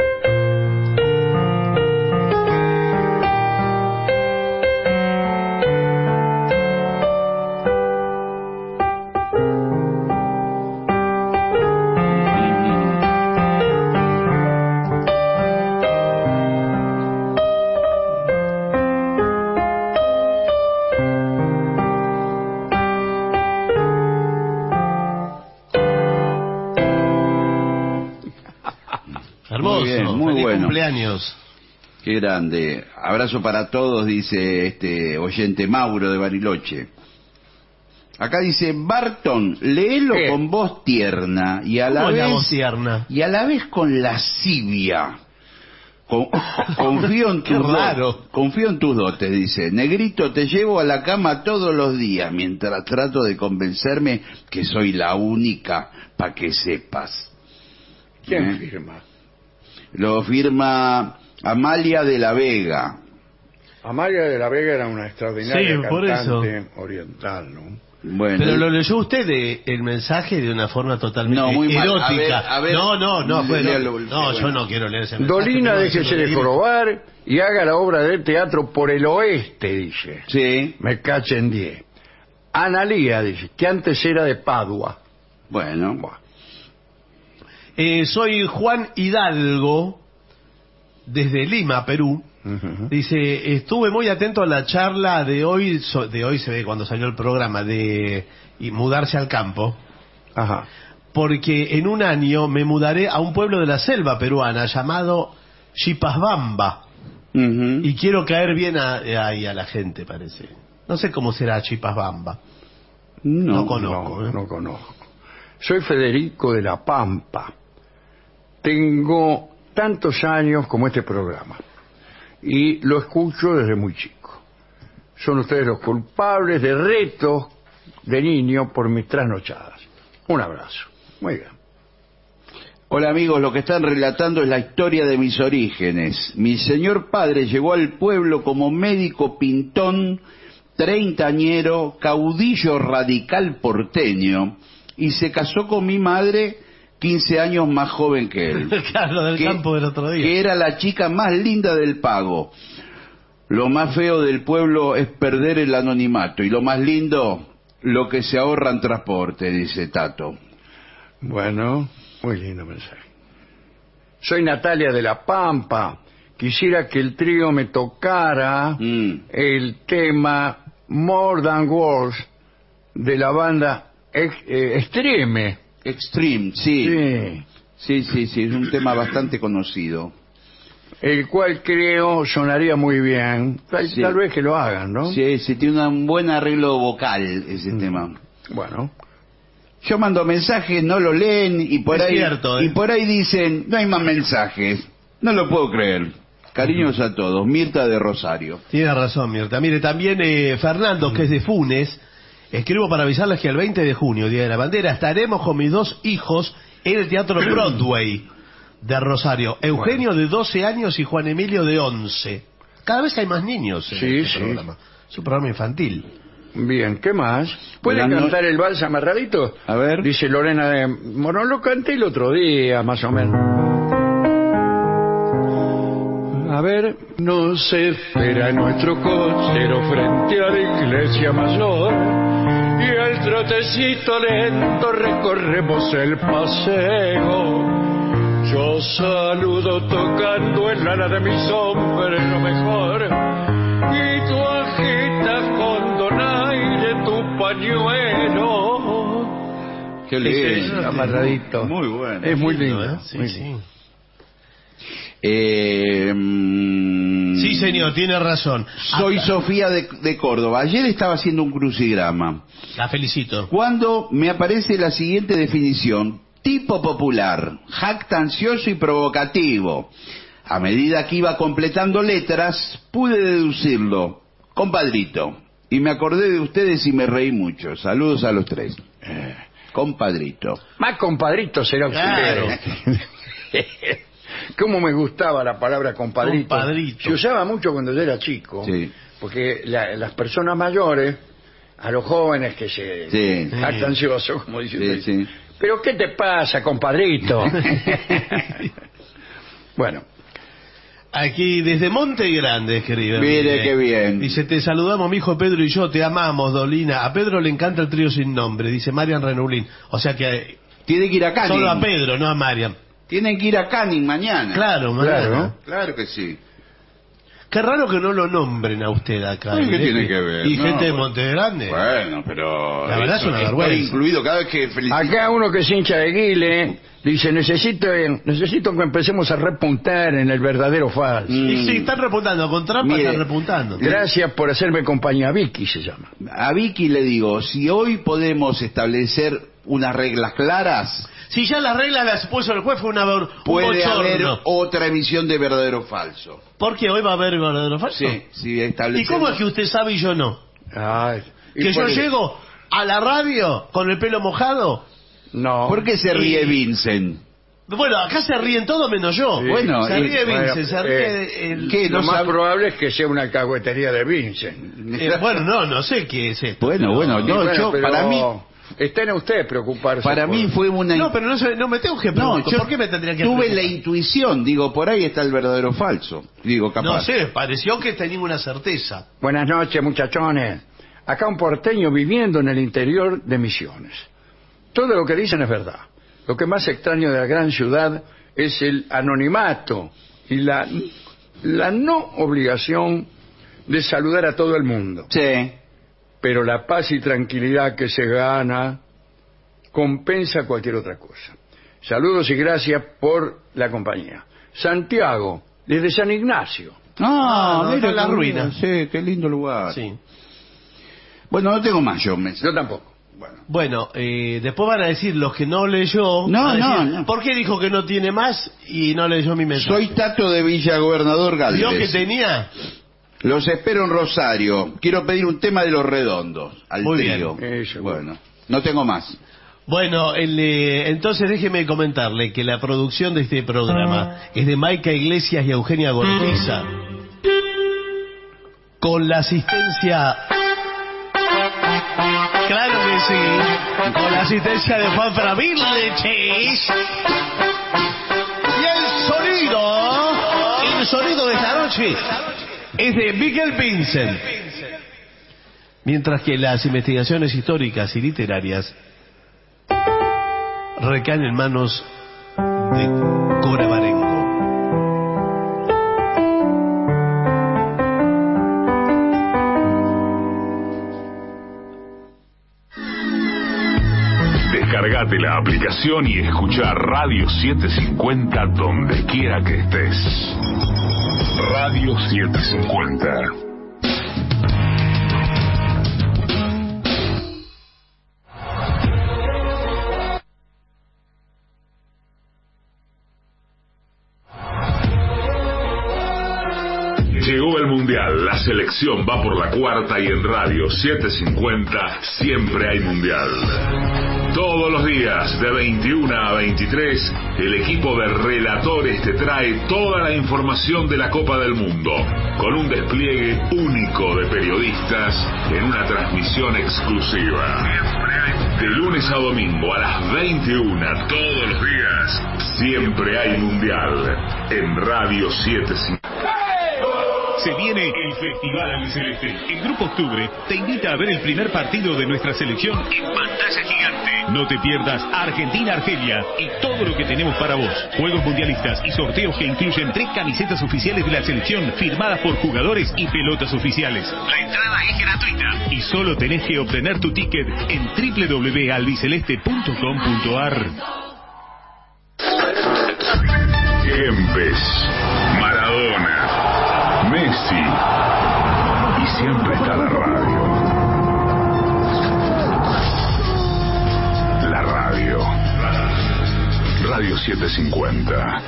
Hermoso.
Muy bien, muy
feliz
bueno.
cumpleaños.
Qué grande. Abrazo para todos, dice este oyente Mauro de Bariloche. Acá dice, Barton, léelo
¿Qué?
con voz tierna y a la
¿Cómo es la
vez
voz tierna?
y a la vez con lascivia. Confío en
Qué
tus
raro.
confío en tus dotes, dice. Negrito, te llevo a la cama todos los días mientras trato de convencerme que soy la única, para que sepas.
¿Quién
¿Eh?
firma?
Lo firma Amalia de la Vega.
Amalia de la Vega era una extraordinaria
Sí, por
cantante oriental, ¿no?
Bueno.
Pero lo leyó usted el mensaje de una forma totalmente
No, muy mal.
erótica.
A ver,
No,
léalo,
yo no quiero leer ese mensaje.
Dolina,
pero
déjese
se lo
de
leí.
jorobar y haga la obra de teatro por el oeste, dice.
Sí.
Me cachen 10. Analía, dice, que antes era de Padua.
Bueno.
Buah.
Soy Juan Hidalgo, desde Lima, Perú.
Ujú.
Dice, estuve muy atento a la charla de hoy, de hoy se ve cuando salió el programa, de mudarse al campo,
Ajá.
porque en un año me mudaré a un pueblo de la selva peruana llamado Chipasbamba,
Ujú.
y quiero caer bien ahí a la gente, parece. No sé cómo será Chipasbamba. No conozco.
No conozco. Soy Federico de la Pampa. Tengo tantos años como este programa. Y lo escucho desde muy chico. Son ustedes los culpables de retos de niño por mis trasnochadas. Un abrazo. Muy bien.
Hola amigos, lo que están relatando es la historia de mis orígenes. Mi señor padre llegó al pueblo como médico pintón, treintañero, caudillo radical porteño, y se casó con mi madre 15 años más joven que él.
Claro, del campo del otro día.
Que era la chica más linda del pago. Lo más feo del pueblo es perder el anonimato, y lo más lindo, lo que se ahorra en transporte, dice Tato.
Bueno, muy lindo mensaje. Soy Natalia de la Pampa. Quisiera que el trío me tocara el tema More Than Words de la banda Extreme.
Extreme, sí.
Sí.
Sí, es un tema bastante conocido.
El cual creo sonaría muy bien.
Sí.
Tal vez que lo hagan, ¿no?
Sí, tiene un buen arreglo vocal ese tema.
Bueno.
Yo mando mensajes, no lo leen y por
Es
ahí
cierto, ¿eh?
y por ahí dicen, no hay más mensajes. No lo puedo creer. Cariños a todos. Mirta de Rosario.
Tiene razón, Mirta. Mire, también Fernando, que es de Funes, escribo para avisarles que el 20 de junio, Día de la Bandera, estaremos con mis 2 hijos en el Teatro Broadway de Rosario. Eugenio, de 12 años, y Juan Emilio, de 11. Cada vez hay más niños en este programa. Es un programa infantil.
Bien, ¿qué más? ¿Puede
Buenas
cantar el vals amarradito?
A ver.
Dice Lorena de Morón, lo canté el otro día, más o menos. A ver. Nos espera nuestro cochero frente a la iglesia mayor, y al trotecito lento recorremos el paseo. Yo saludo tocando el ala de mi sombrero mejor, y tú agitas con donaire tu pañuelo.
Qué
Ese es
lindo.
amarradito.
Muy bueno.
Es muy lindo.
¿eh? Sí,
muy
sí.
lindo.
Sí, señor, tiene razón.
Soy Sofía de Córdoba. Ayer estaba haciendo un crucigrama
La felicito.
cuando me aparece la siguiente definición: tipo popular, jactancioso y provocativo. A medida que iba completando letras, pude deducirlo. Compadrito. Y me acordé de ustedes y me reí mucho. Saludos a los 3. Compadrito.
Más compadrito será usted.
Claro.
Cómo me gustaba la palabra compadrito.
Compadrito.
Se usaba mucho cuando yo era chico.
Sí.
Porque las personas mayores, a los jóvenes que se
Sí.
jactanciosos, como dice usted.
Sí.
Pero ¿qué te pasa, compadrito? Bueno,
Aquí desde Monte Grande escribe.
Mire qué bien.
Dice, te saludamos, mi hijo Pedro y yo, te amamos, Dolina. A Pedro le encanta el trío sin nombre, dice Marian Renulín. O sea que
Tiene que ir a Canning.
solo a Pedro, no a Marian.
Tienen que ir a Canning mañana.
Claro, mañana.
claro.
Claro que sí.
Qué raro que no lo nombren a usted acá.
Ay, ¿qué
¿eh?
tiene que ver?
Y
No,
gente de
bueno.
Monte Grande.
Bueno, pero...
La verdad es una
estoy
vergüenza.
incluido cada vez que felicito.
Acá uno que es hincha de Guile dice, necesito que empecemos a repuntar en el verdadero falso.
Y sí, están repuntando, con trampa
Mire,
están repuntando.
Gracias por hacerme compañía. Vicky se llama.
A Vicky le digo, si hoy podemos establecer unas reglas claras,
Si ya las reglas las puso el juez, fue un
puede haber
bochorno.
otra emisión de verdadero o falso.
¿Por qué hoy va a haber verdadero falso?
Sí, si
¿Y
establecemos...
cómo es que usted sabe y yo no?
Ay, ¿y
¿Que yo
cuál es?
llego a la radio con el pelo mojado?
No.
¿Por qué se ríe Vincent?
Bueno, acá se ríen todos menos yo.
Sí.
Bueno,
se ríe Vincent,
bueno,
se ríe el...
¿qué?
Lo
No
más
sabe-
probable es que sea una alcahuetería de Vincent.
bueno, no sé qué es esto.
Bueno, bueno,
Y
no,
bueno,
yo,
pero
para mí,
está en usted preocuparse.
para
por-
mí fue una...
No, pero no me tengo que
No,
preguntar.
yo
¿Por qué me tendría que
tuve
preocupar?
la intuición, digo, por ahí está el verdadero falso. Digo, capaz.
No sé, pareció que tenía una certeza.
Buenas noches, muchachones. Acá un porteño viviendo en el interior de Misiones. Todo lo que dicen es verdad. Lo que más extraño de la gran ciudad es el anonimato y la no obligación de saludar a todo el mundo.
Sí.
Pero la paz y tranquilidad que se gana compensa cualquier otra cosa. Saludos y gracias por la compañía. Santiago, desde San Ignacio.
Ah,
no,
mira
está en la
qué
ruina.
lindo, sí, qué lindo lugar.
Sí.
Bueno, no tengo más yo.
Yo tampoco. Bueno,
Bueno, después van a decir los que no leyó.
No,
van a decir,
no.
¿por qué dijo que no tiene más y no leyó mi mensaje?
Soy Tato de Villa Gobernador
¿Vio que
Galvez.
tenía?
Los espero en Rosario. Quiero pedir un tema de Los Redondos al
Muy
trío.
bien. Eso.
Bueno, no tengo más.
Bueno, entonces déjeme comentarle que la producción de este programa es de Maica Iglesias y Eugenia Gortiza, con la asistencia... Claro que sí, con la asistencia de Juan Fravilches. Y el sonido de esta noche es de Miguel Vincent. Mientras que las investigaciones históricas y literarias recaen en manos de Cora Barengo.
Descargate la aplicación y escucha Radio 750 donde quiera que estés. Radio 750. Llegó el Mundial, la selección va por la cuarta y en Radio 750 siempre hay Mundial. Todos los días, de 21 a 23, el equipo de relatores te trae toda la información de la Copa del Mundo, con un despliegue único de periodistas en una transmisión exclusiva. De lunes a domingo a las 21, todos los días, siempre hay Mundial en Radio 750.
Se viene el Festival Albiceleste. El Grupo Octubre te invita a ver el primer partido de nuestra selección en pantalla gigante. No te pierdas Argentina-Argelia y todo lo que tenemos para vos. Juegos mundialistas y sorteos que incluyen 3 camisetas oficiales de la selección firmadas por jugadores y pelotas oficiales. La entrada es gratuita y solo tenés que obtener tu ticket en www.albiceleste.com.ar.
Kempes, Maradona, Messi y siempre está la radio. La radio. Radio 750.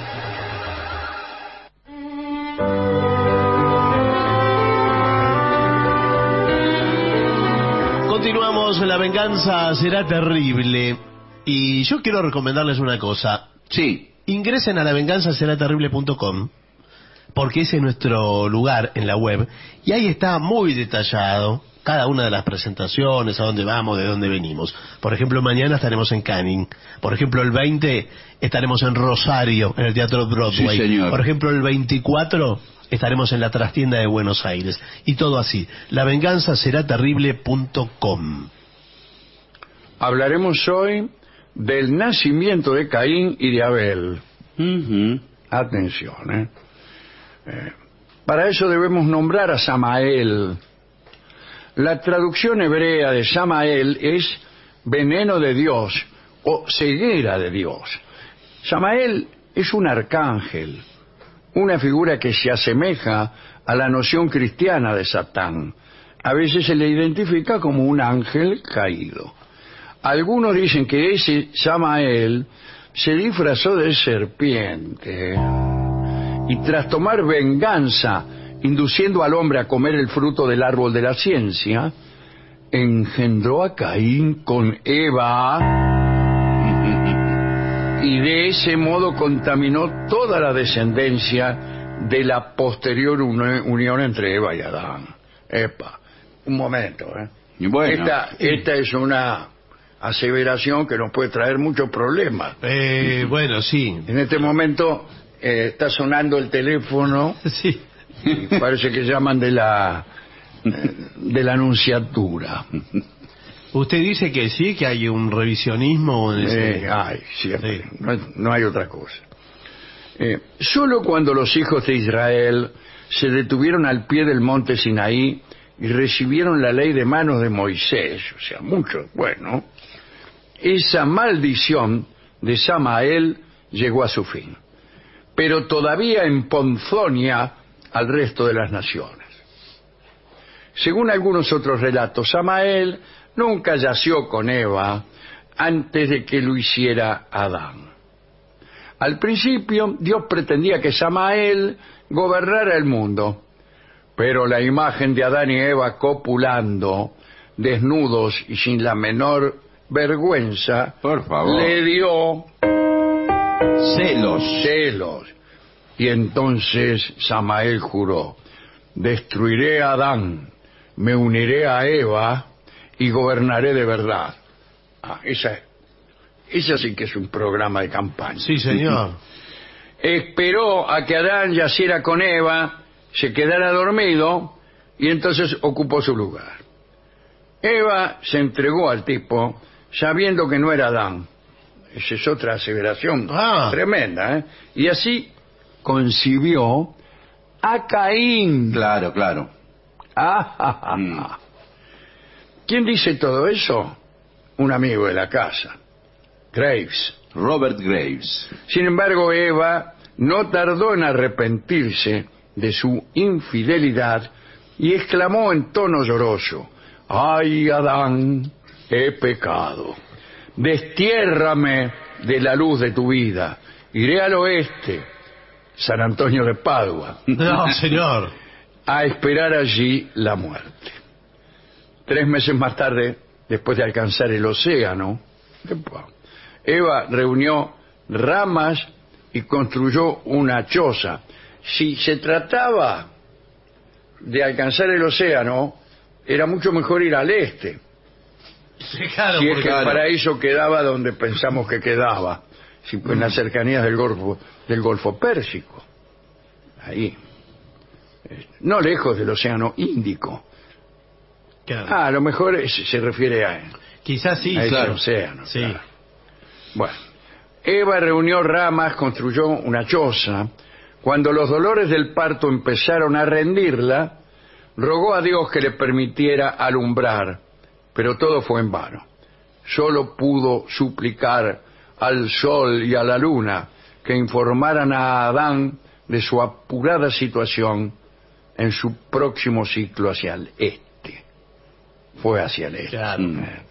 Continuamos, la venganza será terrible. Y yo quiero recomendarles una cosa.
Sí.
Ingresen a lavenganzaseraterrible.com, porque ese es nuestro lugar en la web, y ahí está muy detallado cada una de las presentaciones, a dónde vamos, de dónde venimos. Por ejemplo, mañana estaremos en Canning. Por ejemplo, el 20 estaremos en Rosario, en el Teatro Broadway.
Sí, señor.
Por ejemplo, el 24 estaremos en la Trastienda de Buenos Aires. Y todo así. lavenganzaseraterrible.com.
hablaremos hoy del nacimiento de Caín y de Abel. Atención, para eso debemos nombrar a Samael. La traducción hebrea de Samael es veneno de Dios o ceguera de Dios. Samael es un arcángel, una figura que se asemeja a la noción cristiana de Satán. A veces se le identifica como un ángel caído. Algunos dicen que ese Samael se disfrazó de serpiente y tras tomar venganza, induciendo al hombre a comer el fruto del árbol de la ciencia, engendró a Caín con Eva y de ese modo contaminó toda la descendencia de la posterior unión entre Eva y Adán. Epa, un momento, ¿eh?
Y bueno,
esta es una aseveración que nos puede traer muchos problemas.
Bueno, sí.
En este momento está sonando el teléfono
Sí.
y parece que llaman de la Nunciatura.
Usted dice que sí, que hay un revisionismo en ese...
Siempre.
Sí.
No hay otra cosa. Solo cuando los hijos de Israel se detuvieron al pie del monte Sinaí y recibieron la ley de manos de Moisés, o sea, muchos, bueno, esa maldición de Samael llegó a su fin. Pero todavía emponzoña al resto de las naciones. Según algunos otros relatos, Samael nunca yació con Eva antes de que lo hiciera Adán. Al principio, Dios pretendía que Samael gobernara el mundo, pero la imagen de Adán y Eva copulando, desnudos y sin la menor vergüenza,
por favor,
le dio celos. Y entonces Samael juró: destruiré a Adán, me uniré a Eva y gobernaré de verdad. Esa sí que es un programa de campaña.
Sí, señor.
Esperó a que Adán yaciera con Eva, se quedara dormido y entonces ocupó su lugar. Eva se entregó al tipo sabiendo que no era Adán. Esa es otra aseveración tremenda, ¿eh? Y así concibió a Caín.
Claro.
¿Quién dice todo eso? Un amigo de la casa, Graves.
Robert Graves.
Sin embargo, Eva no tardó en arrepentirse de su infidelidad y exclamó en tono lloroso: ¡ay, Adán, he pecado! Destiérrame de la luz de tu vida. Iré al oeste, San Antonio de Padua,
No, señor.
a esperar allí la muerte. 3 meses más tarde, después de alcanzar el océano, Eva reunió ramas y construyó una choza. Si se trataba de alcanzar el océano, era mucho mejor ir al este.
Sí, claro,
Si es que el
claro.
paraíso quedaba donde pensamos que quedaba, en las cercanías del Golfo Pérsico. Ahí. No lejos del Océano Índico.
Claro.
A lo mejor se refiere a
Quizás sí,
ese
claro.
océano.
Sí.
Claro. Bueno, Eva reunió ramas, construyó una choza. Cuando los dolores del parto empezaron a rendirla, rogó a Dios que le permitiera alumbrar, pero todo fue en vano. Solo pudo suplicar al sol y a la luna que informaran a Adán de su apurada situación en su próximo ciclo hacia el este. Fue hacia el este.
Claro.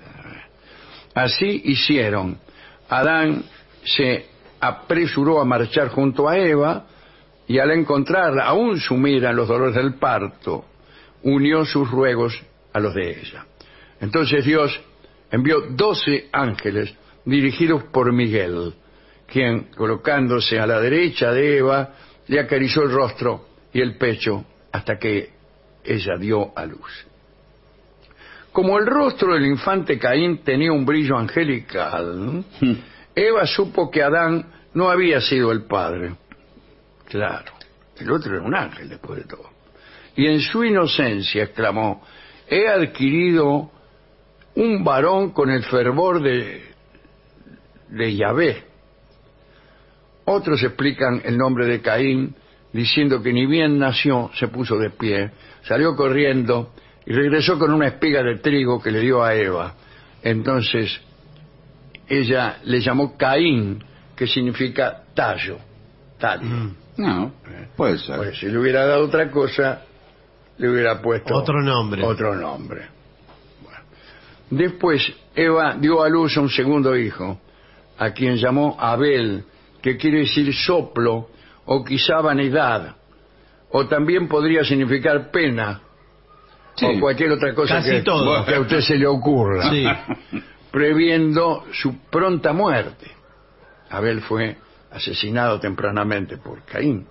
Así hicieron. Adán se apresuró a marchar junto a Eva y al encontrarla, aún sumida en los dolores del parto, unió sus ruegos a los de ella. Entonces Dios envió 12 ángeles dirigidos por Miguel, quien, colocándose a la derecha de Eva, le acarició el rostro y el pecho hasta que ella dio a luz. Como el rostro del infante Caín tenía un brillo angelical, Eva supo que Adán no había sido el padre. Claro, el otro era un ángel después de todo. Y en su inocencia exclamó: he adquirido un varón con el fervor de Yahvé. Otros explican el nombre de Caín diciendo que ni bien nació, se puso de pie, salió corriendo y regresó con una espiga de trigo que le dio a Eva. Entonces ella le llamó Caín, que significa tallo.
No, puede ser.
Pues si le hubiera dado otra cosa, le hubiera puesto
Otro nombre.
Bueno. Después Eva dio a luz a un segundo hijo, a quien llamó Abel, que quiere decir soplo o quizá vanidad, o también podría significar pena,
Sí.
o cualquier otra cosa
Casi todo.
que a usted se le ocurra,
Sí.
previendo su pronta muerte. Abel fue asesinado tempranamente por Caín.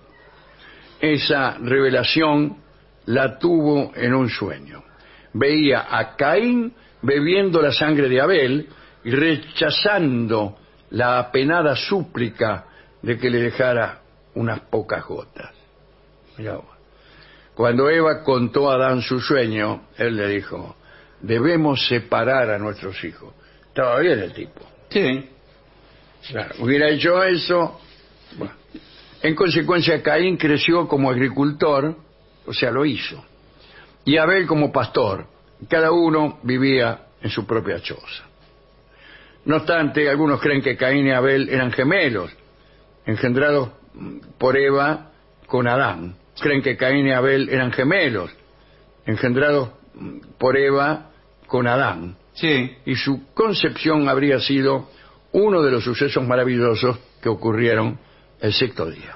Esa revelación la tuvo en un sueño. Veía a Caín bebiendo la sangre de Abel y rechazando la apenada súplica de que le dejara unas pocas gotas. Mirá vos. Cuando Eva contó a Adán su sueño, él le dijo: debemos separar a nuestros hijos. Estaba bien el tipo.
Sí.
Claro, hubiera hecho eso. Bueno. En consecuencia, Caín creció como agricultor, o sea, lo hizo. Y Abel como pastor. Cada uno vivía en su propia choza. No obstante, algunos creen que Caín y Abel eran gemelos, engendrados por Eva con Adán. Creen que Caín y Abel eran gemelos, engendrados por Eva con Adán.
Sí.
Y su concepción habría sido uno de los sucesos maravillosos que ocurrieron el sexto día.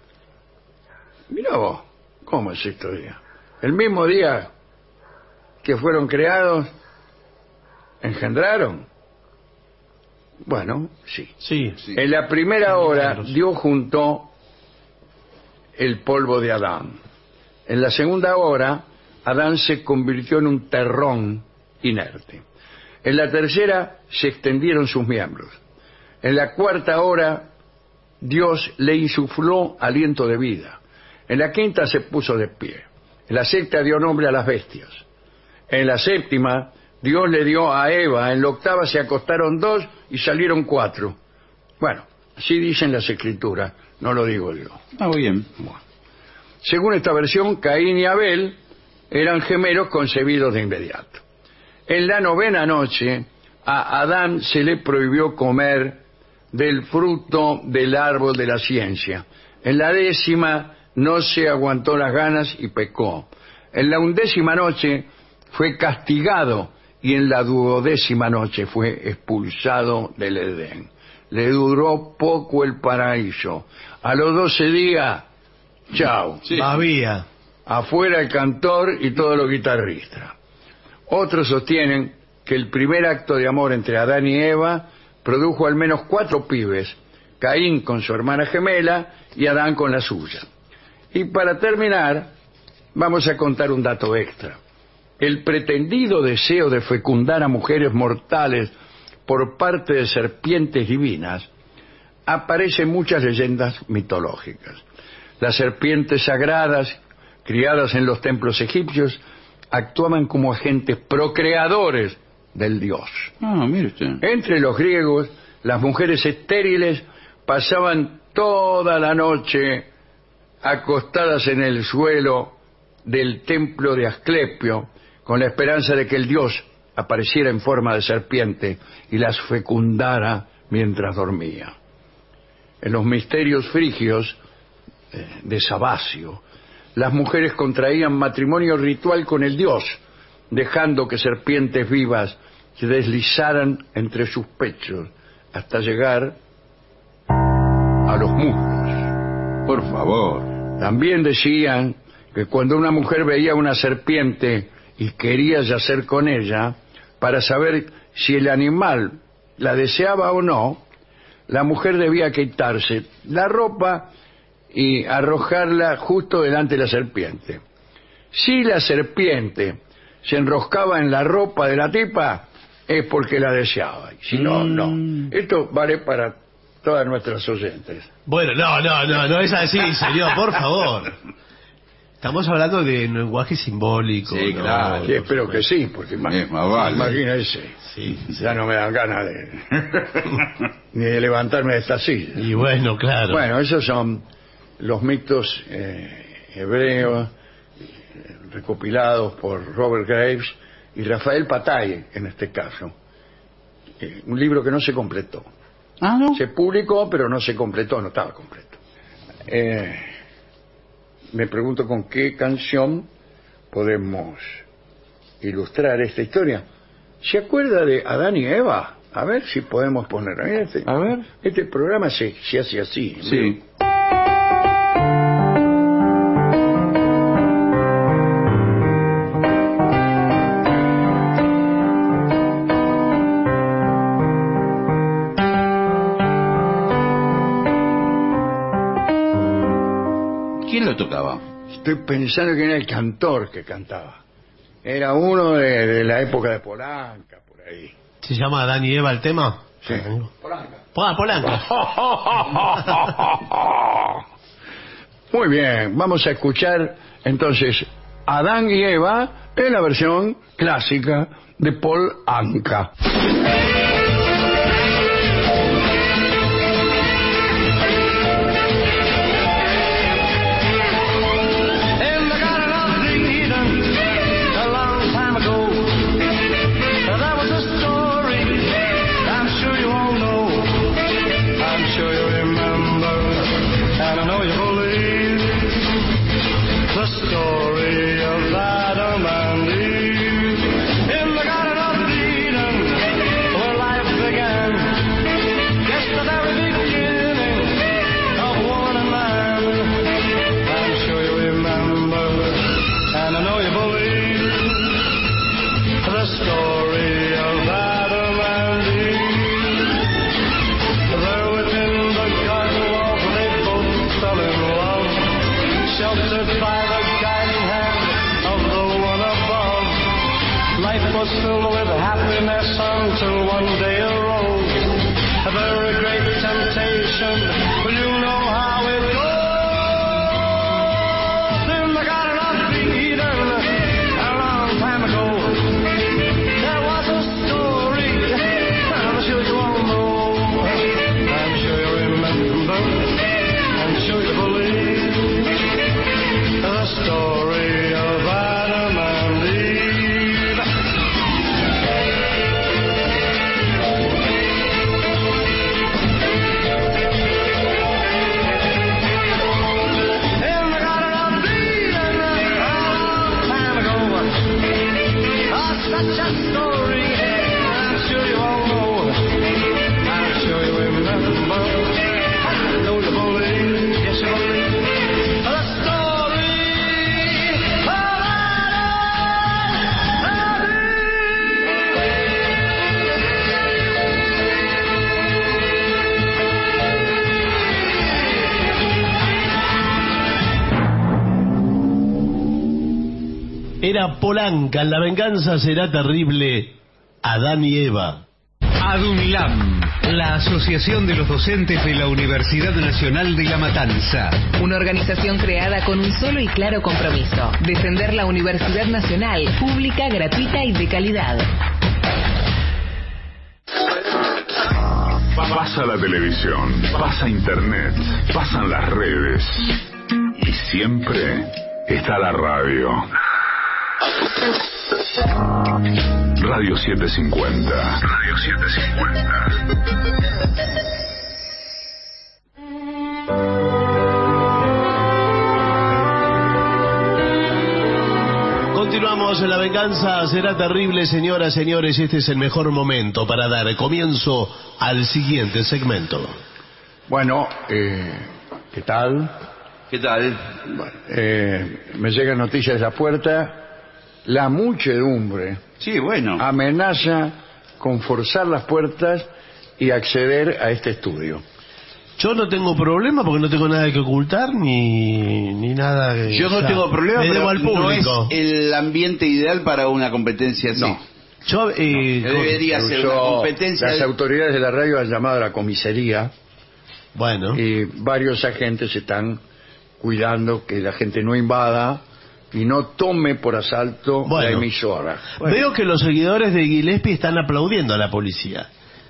Mirá vos, ¿cómo el sexto día? El mismo día que fueron creados, engendraron. Bueno, sí.
Sí.
En la primera hora, Dios juntó el polvo de Adán. En la segunda hora, Adán se convirtió en un terrón inerte. En la tercera, se extendieron sus miembros. En la cuarta hora, Dios le insufló aliento de vida. En la quinta, se puso de pie. En la sexta, dio nombre a las bestias. En la séptima, Dios le dio a Eva. En la octava, se acostaron 2 y salieron 4. Bueno, así dicen las escrituras, no lo digo yo.
Está muy bien.
Bueno. Según esta versión, Caín y Abel eran gemelos concebidos de inmediato. En la novena noche, a Adán se le prohibió comer del fruto del árbol de la ciencia. En la 10ª no se aguantó las ganas y pecó. En la 11ª noche fue castigado y en la 12ª noche fue expulsado del Edén. Le duró poco el paraíso. A los 12 días, chao.
Sí.
Había.
Afuera el cantor y todos los guitarristas. Otros sostienen que el primer acto de amor entre Adán y Eva produjo al menos 4 pibes, Caín con su hermana gemela y Adán con la suya. Y para terminar, vamos a contar un dato extra. El pretendido deseo de fecundar a mujeres mortales por parte de serpientes divinas aparece en muchas leyendas mitológicas. Las serpientes sagradas, criadas en los templos egipcios, actuaban como agentes procreadores del dios.
Ah, mire usted.
Entre los griegos, las mujeres estériles pasaban toda la noche acostadas en el suelo del templo de Asclepio, con la esperanza de que el dios apareciera en forma de serpiente y las fecundara mientras dormía. En los misterios frigios de Sabacio, las mujeres contraían matrimonio ritual con el dios, dejando que serpientes vivas se deslizaran entre sus pechos hasta llegar a los muslos.
Por favor.
También decían que cuando una mujer veía una serpiente y quería yacer con ella, para saber si el animal la deseaba o no, la mujer debía quitarse la ropa y arrojarla justo delante de la serpiente. Si la serpiente se enroscaba en la ropa de la tipa, es porque la deseaba. Y si no, no. Esto vale para todas nuestras oyentes.
Bueno, no es así, señor, por favor. Estamos hablando de lenguaje simbólico.
Sí,
¿no?
claro.
Sí, espero que sí, porque
Más vale.
imagínense,
Sí.
ya no me dan ganas de ni de levantarme de esta silla.
Y bueno, claro.
Bueno, esos son los mitos hebreos recopilados por Robert Graves y Rafael Pataye, en este caso. Un libro que no se completó.
Ah, ¿no?
Se publicó, pero no se completó, no estaba completo. Me pregunto con qué canción podemos ilustrar esta historia. ¿Se acuerda de Adán y Eva? A ver si podemos poner.
A ver.
Este programa se hace así.
Sí. lo tocaba?
Estoy pensando que era el cantor que cantaba. Era uno de la época de Polanca, por ahí.
¿Se llama Adán y Eva el tema?
Sí.
Polanca.
Muy bien, vamos a escuchar entonces Adán y Eva en la versión clásica de Paul Anka.
Filled with happiness until one day arose a very great temptation. Well, you know how it goes. In the Garden of Eden, a long time ago, there was a story. I'm sure you all know. I'm sure you remember. I'm sure you believe the story of Adam and Eve. Such a story, I'm sure you all know. I'm sure you remember. I know you believe, yes you believe. The story of
Era Polanca, La venganza será terrible, Adán y Eva.
ADUNLAM, la Asociación de los Docentes de la Universidad Nacional de La Matanza.
Una organización creada con un solo y claro compromiso: defender la Universidad Nacional, pública, gratuita y de calidad.
Pasa la televisión, pasa internet, pasan las redes y siempre está la radio. Radio 750. Radio 750.
Continuamos en La venganza será terrible, señoras, señores. Este es el mejor momento para dar comienzo al siguiente segmento.
Bueno, ¿qué tal?
¿Qué tal?
Me llegan noticias de la puerta. La muchedumbre
Sí, bueno.
amenaza con forzar las puertas y acceder a este estudio.
Yo no tengo problema porque no tengo nada que ocultar ni nada que...
Yo no tengo problema,
me debo
pero
al
no
público.
es el ambiente ideal para una competencia así.
No.
Yo,
Debería ser una competencia.
Las autoridades de la radio han llamado a la comisaría
Bueno,
y varios agentes están cuidando que la gente no invada y no tome por asalto
Bueno.
la emisora.
veo que los seguidores de Gillespie están aplaudiendo a la policía.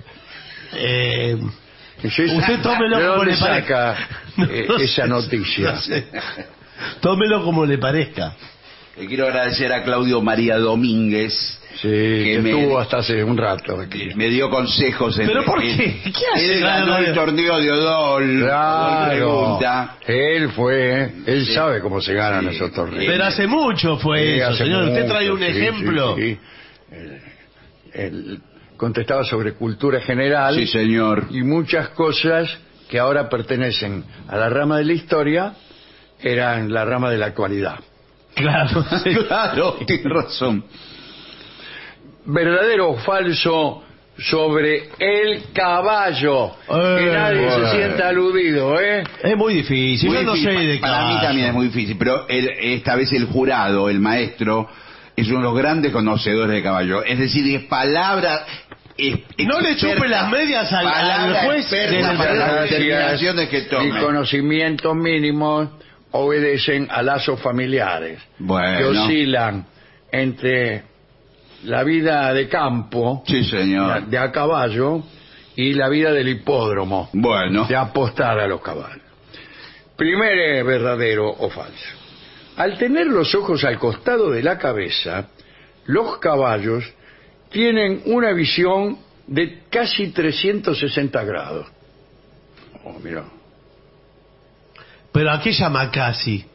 Usted tómelo
¿De
como
dónde
le
saca
parezca.
esa noticia?
No sé. Tómelo como le parezca.
Le quiero agradecer a Claudio María Domínguez,
Sí, que
me-
estuvo hasta hace un rato aquí.
me dio consejos.
¿Pero por qué? ¿Qué hace?
Él ganó el torneo de Odol. Odol
Claro,
pregunta.
él
Sí.
sabe cómo se ganan
Sí.
esos torneos.
Pero hace mucho fue
Sí,
eso,
hace
señor. Usted
mucho,
trae un
sí,
ejemplo.
sí, sí. Él contestaba sobre cultura general
Sí, señor.
y muchas cosas que ahora pertenecen a la rama de la historia eran la rama de la actualidad.
Claro, sí.
Claro, tiene razón.
¿Verdadero o falso sobre el caballo. Que nadie se sienta aludido, ¿eh?
Es muy difícil.
Muy
Yo no
difícil.
sé de
Para mí
caballo.
también es muy difícil, pero esta vez el jurado, el maestro, es uno de los grandes conocedores de caballo. Es decir, es palabra...
No le chupe las medias al juez desde el
para las
Gracias.
determinaciones que
Y
tome.
conocimientos mínimos obedecen a lazos familiares
Bueno.
que oscilan entre la vida de campo,
Sí, señor.
de a caballo, y la vida del hipódromo,
Bueno.
de apostar a los caballos. Primero, verdadero o falso. Al tener los ojos al costado de la cabeza, los caballos tienen una visión de casi 360 grados. Oh, mira.
Pero ¿a qué llama casi?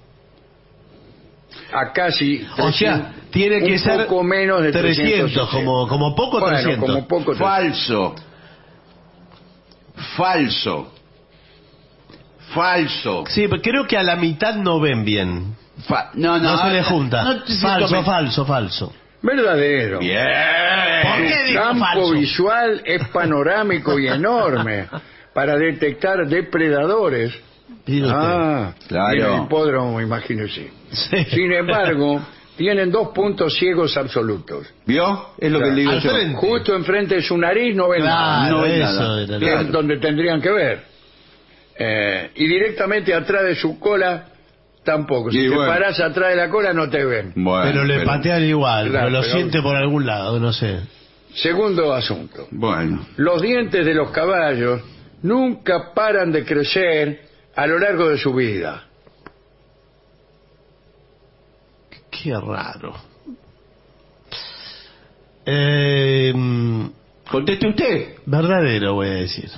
A casi
O sea, tiene que
un
ser
poco menos de
300, como poco
Bueno,
300.
como poco 300.
Falso. Falso. Falso.
Sí, pero creo que a la mitad no ven bien. No se le junta.
no te
falso,
siento-
falso, falso.
Verdadero.
Bien.
¿Por qué
El
dijo
campo
falso?
visual es panorámico y enorme para detectar depredadores.
Mire usted.
Ah,
Claro.
y el hipódromo, imagínese.
Sí.
Sin embargo, tienen 2 puntos ciegos absolutos.
¿Vio? Es lo que le digo
Al
yo.
frente.
Justo enfrente de su nariz no ven nada.
Claro,
no ven
eso
nada.
era
Que
lo-
es donde tendrían que ver. Y directamente atrás de su cola tampoco. Si
Y
te
bueno.
parás atrás de la cola no te ven.
Bueno,
Pero le patean igual,
Claro,
pero lo
pero-
siente por algún lado, no sé.
Segundo asunto.
Bueno.
Los dientes de los caballos nunca paran de crecer a lo largo de su vida.
Qué raro.
Conteste usted.
Verdadero, voy a decir.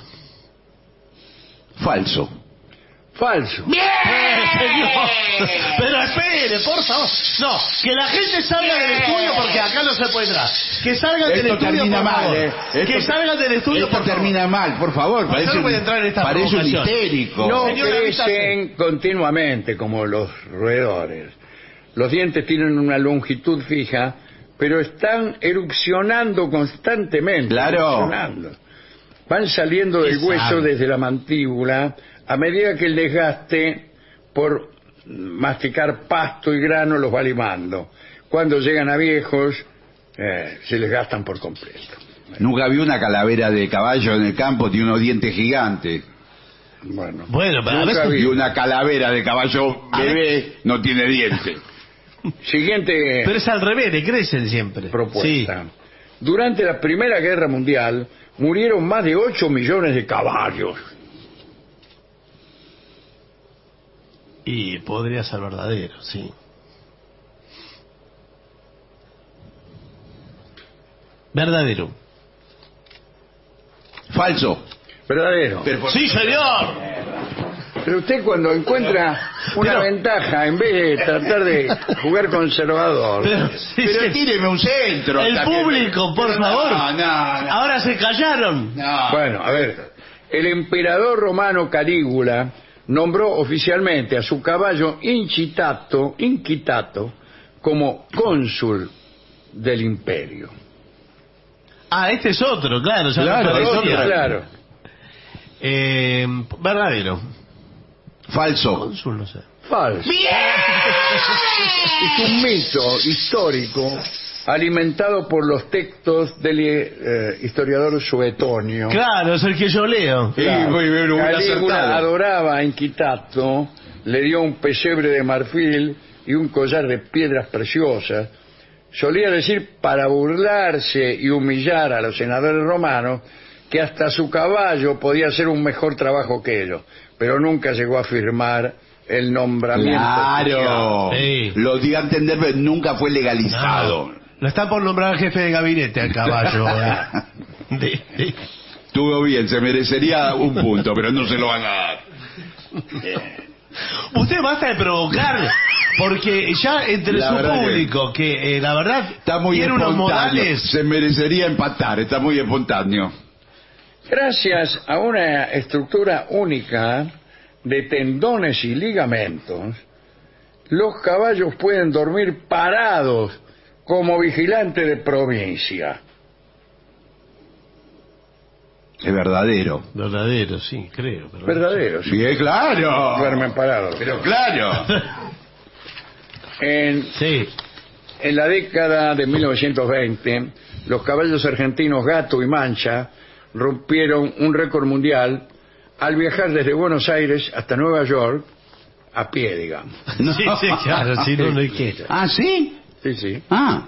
Falso.
Falso.
Señor. Pero espere, por favor. No, que la gente salga del estudio porque acá no se puede entrar. Que salgan del
Esto
estudio,
termina
por
mal,
favor.
Esto-
Que salgan del estudio,
Esto
por favor.
termina mal, por favor.
Yo no voy a entrar en esta
parece un
provocación.
histérico.
No
Señora,
crecen continuamente como los roedores. Los dientes tienen una longitud fija, pero están erupcionando constantemente.
Claro.
Erupcionando. Van saliendo del
¿Qué
hueso
sabe?
desde la mandíbula a medida que el desgaste por masticar pasto y grano los va limando. Cuando llegan a viejos, se les gastan por completo.
Nunca vi una calavera de caballo en el campo, tiene unos dientes gigantes.
Bueno,
Bueno, pero a
Nunca
veces...
vi.
Y una calavera de caballo bebé no tiene dientes.
siguiente
Pero es al revés, le crecen siempre.
propuesta. Durante la Primera Guerra Mundial murieron más de 8 millones de caballos.
Y podría ser verdadero, sí. Verdadero.
Falso.
Verdadero.
Pero por-
¡Sí, señor!
Pero usted cuando encuentra una
Pero-
ventaja, en vez de tratar de jugar conservador,
Pero, sí,
Pero
sí.
tíreme un centro.
El
también.
público, por
Pero
favor.
No.
Ahora se callaron.
No.
bueno, a ver, el emperador romano Calígula nombró oficialmente a su caballo Inquitato como cónsul del imperio.
Ah, este es otro, claro. ya
Claro,
no
es
parecía.
otro.
Claro.
Verdadero.
Falso.
Cónsul, no sé.
Falso. Es un mito histórico alimentado por los textos del historiador Suetonio.
Claro, es el que yo leo.
Sí, muy bien, muy
Calígula
acertado.
adoraba a Inquitato, le dio un pesebre de marfil y un collar de piedras preciosas. Solía decir, para burlarse y humillar a los senadores romanos, que hasta su caballo podía hacer un mejor trabajo que ellos, pero nunca llegó a firmar el nombramiento.
Claro.
Sí.
Lo di a entender, pero nunca fue legalizado.
No, lo está por nombrar jefe de gabinete al caballo.
Estuvo bien, se merecería un punto, pero no se lo van a dar.
Usted basta de provocar, porque ya entre
La
su
verdad que-
público, que la verdad
Está muy
tiene unos
espontáneo.
modales.
Se merecería empatar, está muy espontáneo.
Gracias a una estructura única de tendones y ligamentos, los caballos pueden dormir parados como vigilantes de provincia.
Es verdadero.
Verdadero, sí, creo. Pero
Verdadero, sí.
Bien, claro.
Duermen parados.
Pero claro.
Sí.
En la década de 1920, los caballos argentinos Gato y Mancha rompieron un récord mundial al viajar desde Buenos Aires hasta Nueva York a pie, digamos.
No.
Sí, sí, claro, si no, no hay que.
Ah, ¿sí?
Sí, sí.
Ah.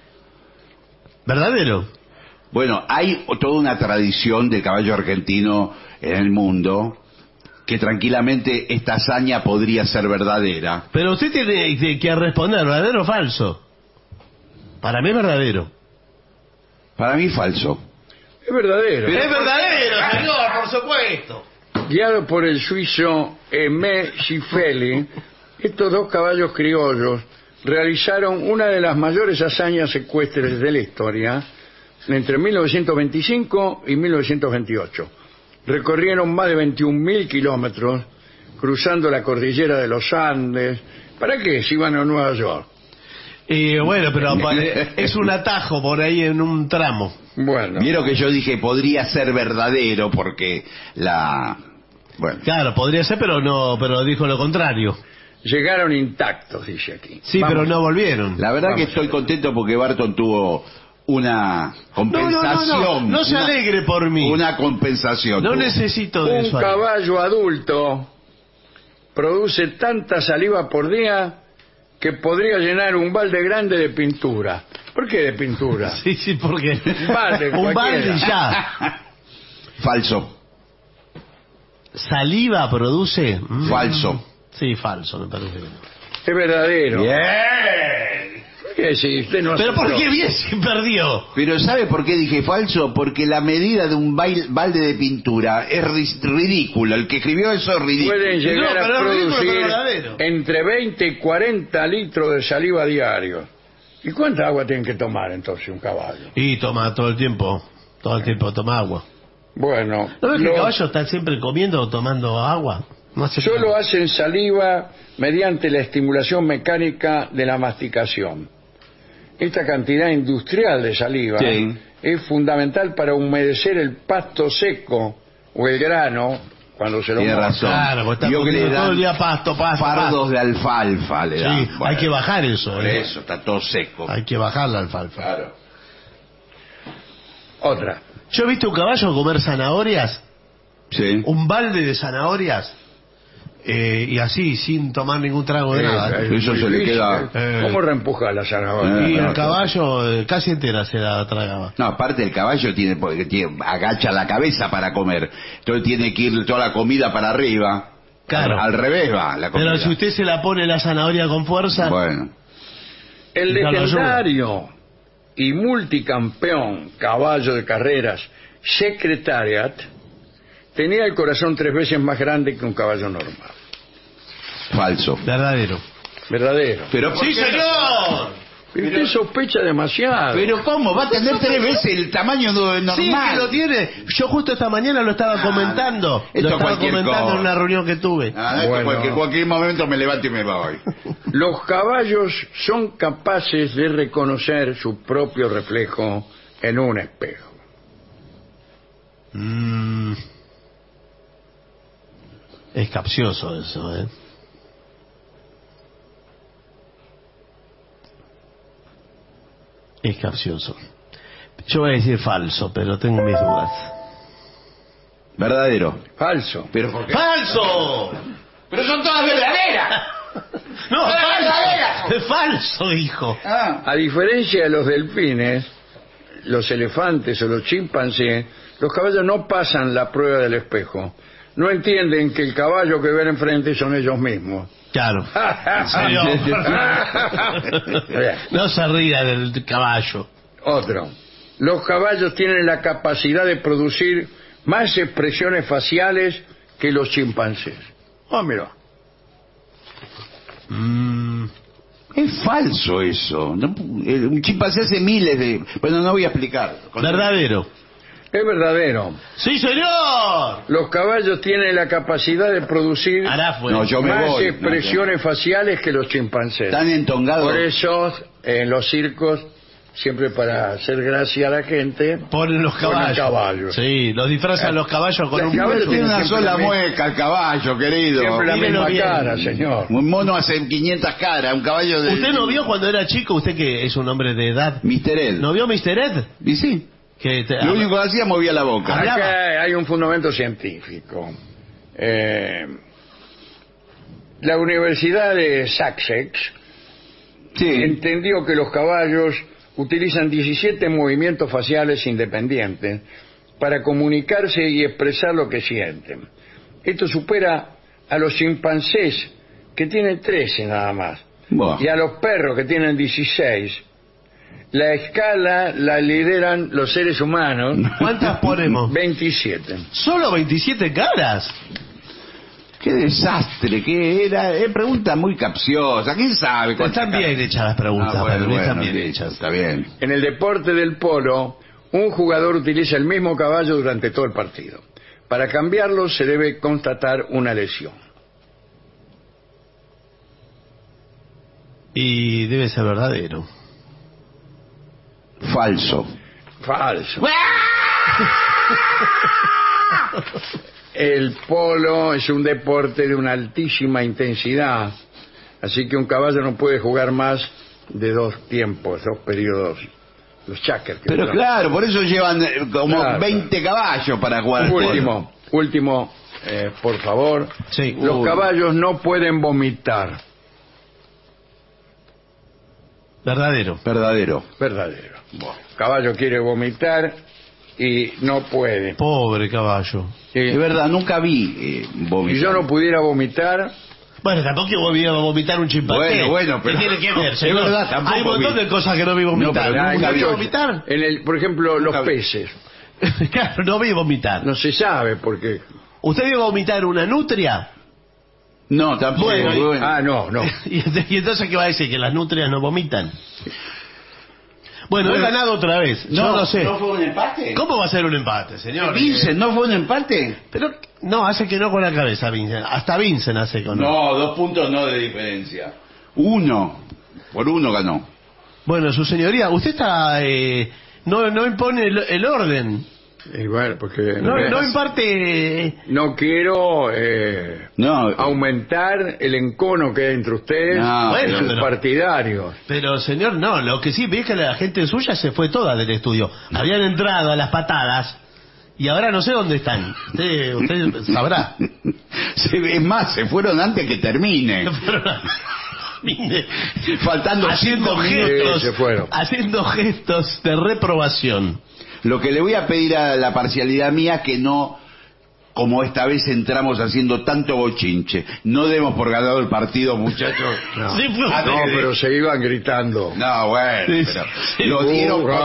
¿Verdadero?
Bueno, hay toda una tradición de caballo argentino en el mundo que tranquilamente esta hazaña podría ser verdadera.
Pero usted tiene que responder, ¿verdadero o falso? Para mí es verdadero.
Para mí falso.
Es verdadero.
¡Es verdadero, señor, por supuesto!
Guiado por el suizo Aimé Gifeli, estos dos caballos criollos realizaron una de las mayores hazañas ecuestres de la historia entre 1925 y 1928. Recorrieron más de 21.000 kilómetros cruzando la cordillera de los Andes. ¿Para qué? Si iban a Nueva York.
Bueno, pero es un atajo por ahí en un tramo.
Bueno,
Vieron que yo dije podría ser verdadero porque la... Bueno,
Claro, podría ser, pero no, pero dijo lo contrario.
llegaron intactos, dice aquí.
Sí,
Vamos.
pero no volvieron.
la verdad
Vamos
que estoy contento porque Barton tuvo una compensación.
No se alegre por mí.
Una compensación.
No
tuvo.
necesito de
Un
eso. ahí.
caballo adulto produce tanta saliva por día que podría llenar un balde grande de pintura. ¿Por qué de pintura?
Sí, sí, porque
Un balde
un balde
cualquiera.
y ya.
Falso.
¿Saliva produce?
Falso.
Sí, falso, me parece. que no.
Es verdadero.
Bien.
¿Qué si usted no
¿Pero por
aceptó?
qué bien se perdió?
Pero ¿sabe por qué dije falso? Porque la medida de un balde de pintura es ridícula. El que escribió eso es ridículo.
Pueden llegar
No, pero
a
es ridículo,
producir
pero verdadero.
entre 20 y 40 litros de saliva diario. ¿Y cuánta agua tienen que tomar entonces un caballo?
Y toma todo el tiempo toma agua.
Bueno,
¿No ves que el
los-
caballo está siempre comiendo o tomando agua? No hace
solo
nada.
hacen saliva mediante la estimulación mecánica de la masticación. Esta cantidad industrial de saliva
Sí.
es fundamental para humedecer el pasto seco o el grano cuando se lo
Tiene
moja.
razón.
Claro, porque está
Vio que le
comiendo todo
dan
el día pasto.
fardos de alfalfa le dan.
Sí, hay que bajar eso.
Por eso, está todo seco.
Hay que bajar la alfalfa.
Claro.
Otra.
Yo he visto un caballo comer zanahorias,
Sí.
un balde de zanahorias, y así, sin tomar ningún trago de nada.
Es
Eso se le
difícil,
queda-
¿eh? ¿Cómo reempuja la zanahoria?
Y
Ah,
el caballo casi entera se la tragaba.
No, aparte el caballo tiene, porque agacha la cabeza para comer. Entonces tiene que ir toda la comida para arriba.
Claro.
Al revés va la comida.
Pero si usted se la pone la zanahoria con fuerza,
Bueno.
El
Ya lo
legendario y multicampeón caballo de carreras Secretariat tenía el corazón 3 veces más grande que un caballo normal.
Falso.
verdadero.
Verdadero.
Pero ¿por
¡Sí,
qué no?
señor!
Pero usted sospecha demasiado.
Pero ¿cómo? Va a tener 3 veces el tamaño normal.
Sí, que lo tiene. Yo justo esta mañana lo estaba comentando.
esto
Lo estaba
cualquier
comentando
cosa.
en una reunión que tuve.
Ah, esto
Bueno.
cualquier momento me levanto y me voy.
Los caballos son capaces de reconocer su propio reflejo en un espejo.
Es capcioso eso, ¿eh? Es capcioso. Yo voy a decir falso, pero tengo mis dudas.
Verdadero.
Falso.
Pero ¿por qué?
¡Falso!
Pero son todas verdaderas.
No,
¡Son
falso.
verdaderas!
Es falso, hijo.
Ah.
A diferencia de los delfines, los elefantes o los chimpancés, los caballos no pasan la prueba del espejo. No entienden que el caballo que ven enfrente son ellos mismos.
Claro. Señor. No se ría del caballo.
Otro. Los caballos tienen la capacidad de producir más expresiones faciales que los chimpancés. Ah, mira.
Es falso eso. Un chimpancé hace miles de... Bueno, no voy a explicar.
Verdadero.
Es verdadero.
¡Sí, señor!
Los caballos tienen la capacidad de producir
Hará fue.
No, yo me
más
voy.
expresiones faciales que los chimpancés.
Están entongados.
Por eso, en los circos siempre para hacer gracia a la gente,
Ponen los
ponen
caballos. Sí, los disfrazan los caballos con
El
un
caballo
Tiene una
siempre
sola
la misma-
mueca el caballo, querido.
siempre la
Mírelo
misma
bien.
cara, señor.
Un mono hace 500 caras, un caballo de...
¿Usted no vio cuando era chico, usted que es un hombre de edad,
Mr. Ed.
no vio Mr. Ed?
Y sí,
Que te-
lo único que hacía movía la boca.
Hablaba.
Acá hay un fundamento científico. La Universidad de Sussex
Sí.
entendió que los caballos utilizan 17 movimientos faciales independientes para comunicarse y expresar lo que sienten. Esto supera a los chimpancés, que tienen 13 nada más,
Buah.
y a los perros, que tienen 16. La escala la lideran los seres humanos,
¿Cuántas ponemos?
27.
¿Solo 27 caras?
Qué desastre, que era. Es pregunta muy capciosa. ¿Quién sabe?
Están bien hechas las preguntas,
Ah, bueno,
Pedro, están
bueno,
bien
sí,
hechas.
está bien.
En el deporte del polo, un jugador utiliza el mismo caballo durante todo el partido. Para cambiarlo se debe constatar una lesión.
Y debe ser verdadero.
Falso.
Falso. El polo es un deporte de una altísima intensidad, así que un caballo no puede jugar más de 2 tiempos, 2 periodos. Los checkers. que
Pero
llaman.
claro, por eso llevan como
Claro.
20 caballos para jugar al polo.
Último, por favor.
Sí.
Los
Uy.
caballos no pueden vomitar.
Verdadero.
Verdadero.
Verdadero. El caballo quiere vomitar y no puede.
Pobre caballo.
Es verdad, nunca vi
Si
vomitar.
yo no pudiera vomitar,
Bueno, tampoco voy a vomitar un chimpancé.
Bueno, pero-
¿Qué tiene que ver,
Es
señor?
verdad, tampoco
Hay un montón
vi.
de cosas que no vi vomitar.
No, pero
hay
¿Nunca vi
muchos-
vomitar?
por ejemplo,
Nunca
los
vi.
peces.
Claro, no vi vomitar.
No se sabe por qué.
¿Usted vio vomitar una nutria?
No, tampoco.
Bueno,
Ah, no.
¿Y entonces qué va a decir? ¿Que las nutrias no vomitan? Bueno, he ganado otra vez. Yo no sé.
¿No fue un empate?
¿Cómo va a ser un empate, señor?
Vincent, ¿no fue un empate?
Pero no, hace que no con la cabeza, Vincent. Hasta Vincent hace con
No, 2 puntos no de diferencia. 1. Por 1 ganó.
Bueno, su señoría, usted está... no impone el orden.
Y bueno, porque
No imparte...
no quiero
No.
aumentar el encono que hay entre ustedes
No,
y
bueno,
sus
pero-
partidarios.
Pero, señor, no. Lo que sí ve es que la gente suya se fue toda del estudio. Habían entrado a las patadas y ahora no sé dónde están. Usted sabrá.
Es más, se fueron antes que termine.
Mire,
Faltando
haciendo
5 minutos.
gestos,
se fueron.
haciendo gestos de reprobación.
Lo que le voy a pedir a la parcialidad mía que no, como esta vez entramos haciendo tanto bochinche, no demos por ganado el partido, muchachos.
No,
Sí, fue-
Ah,
no, pero se iban gritando.
No, bueno,
Sí,
pero
sí.
lo dieron por...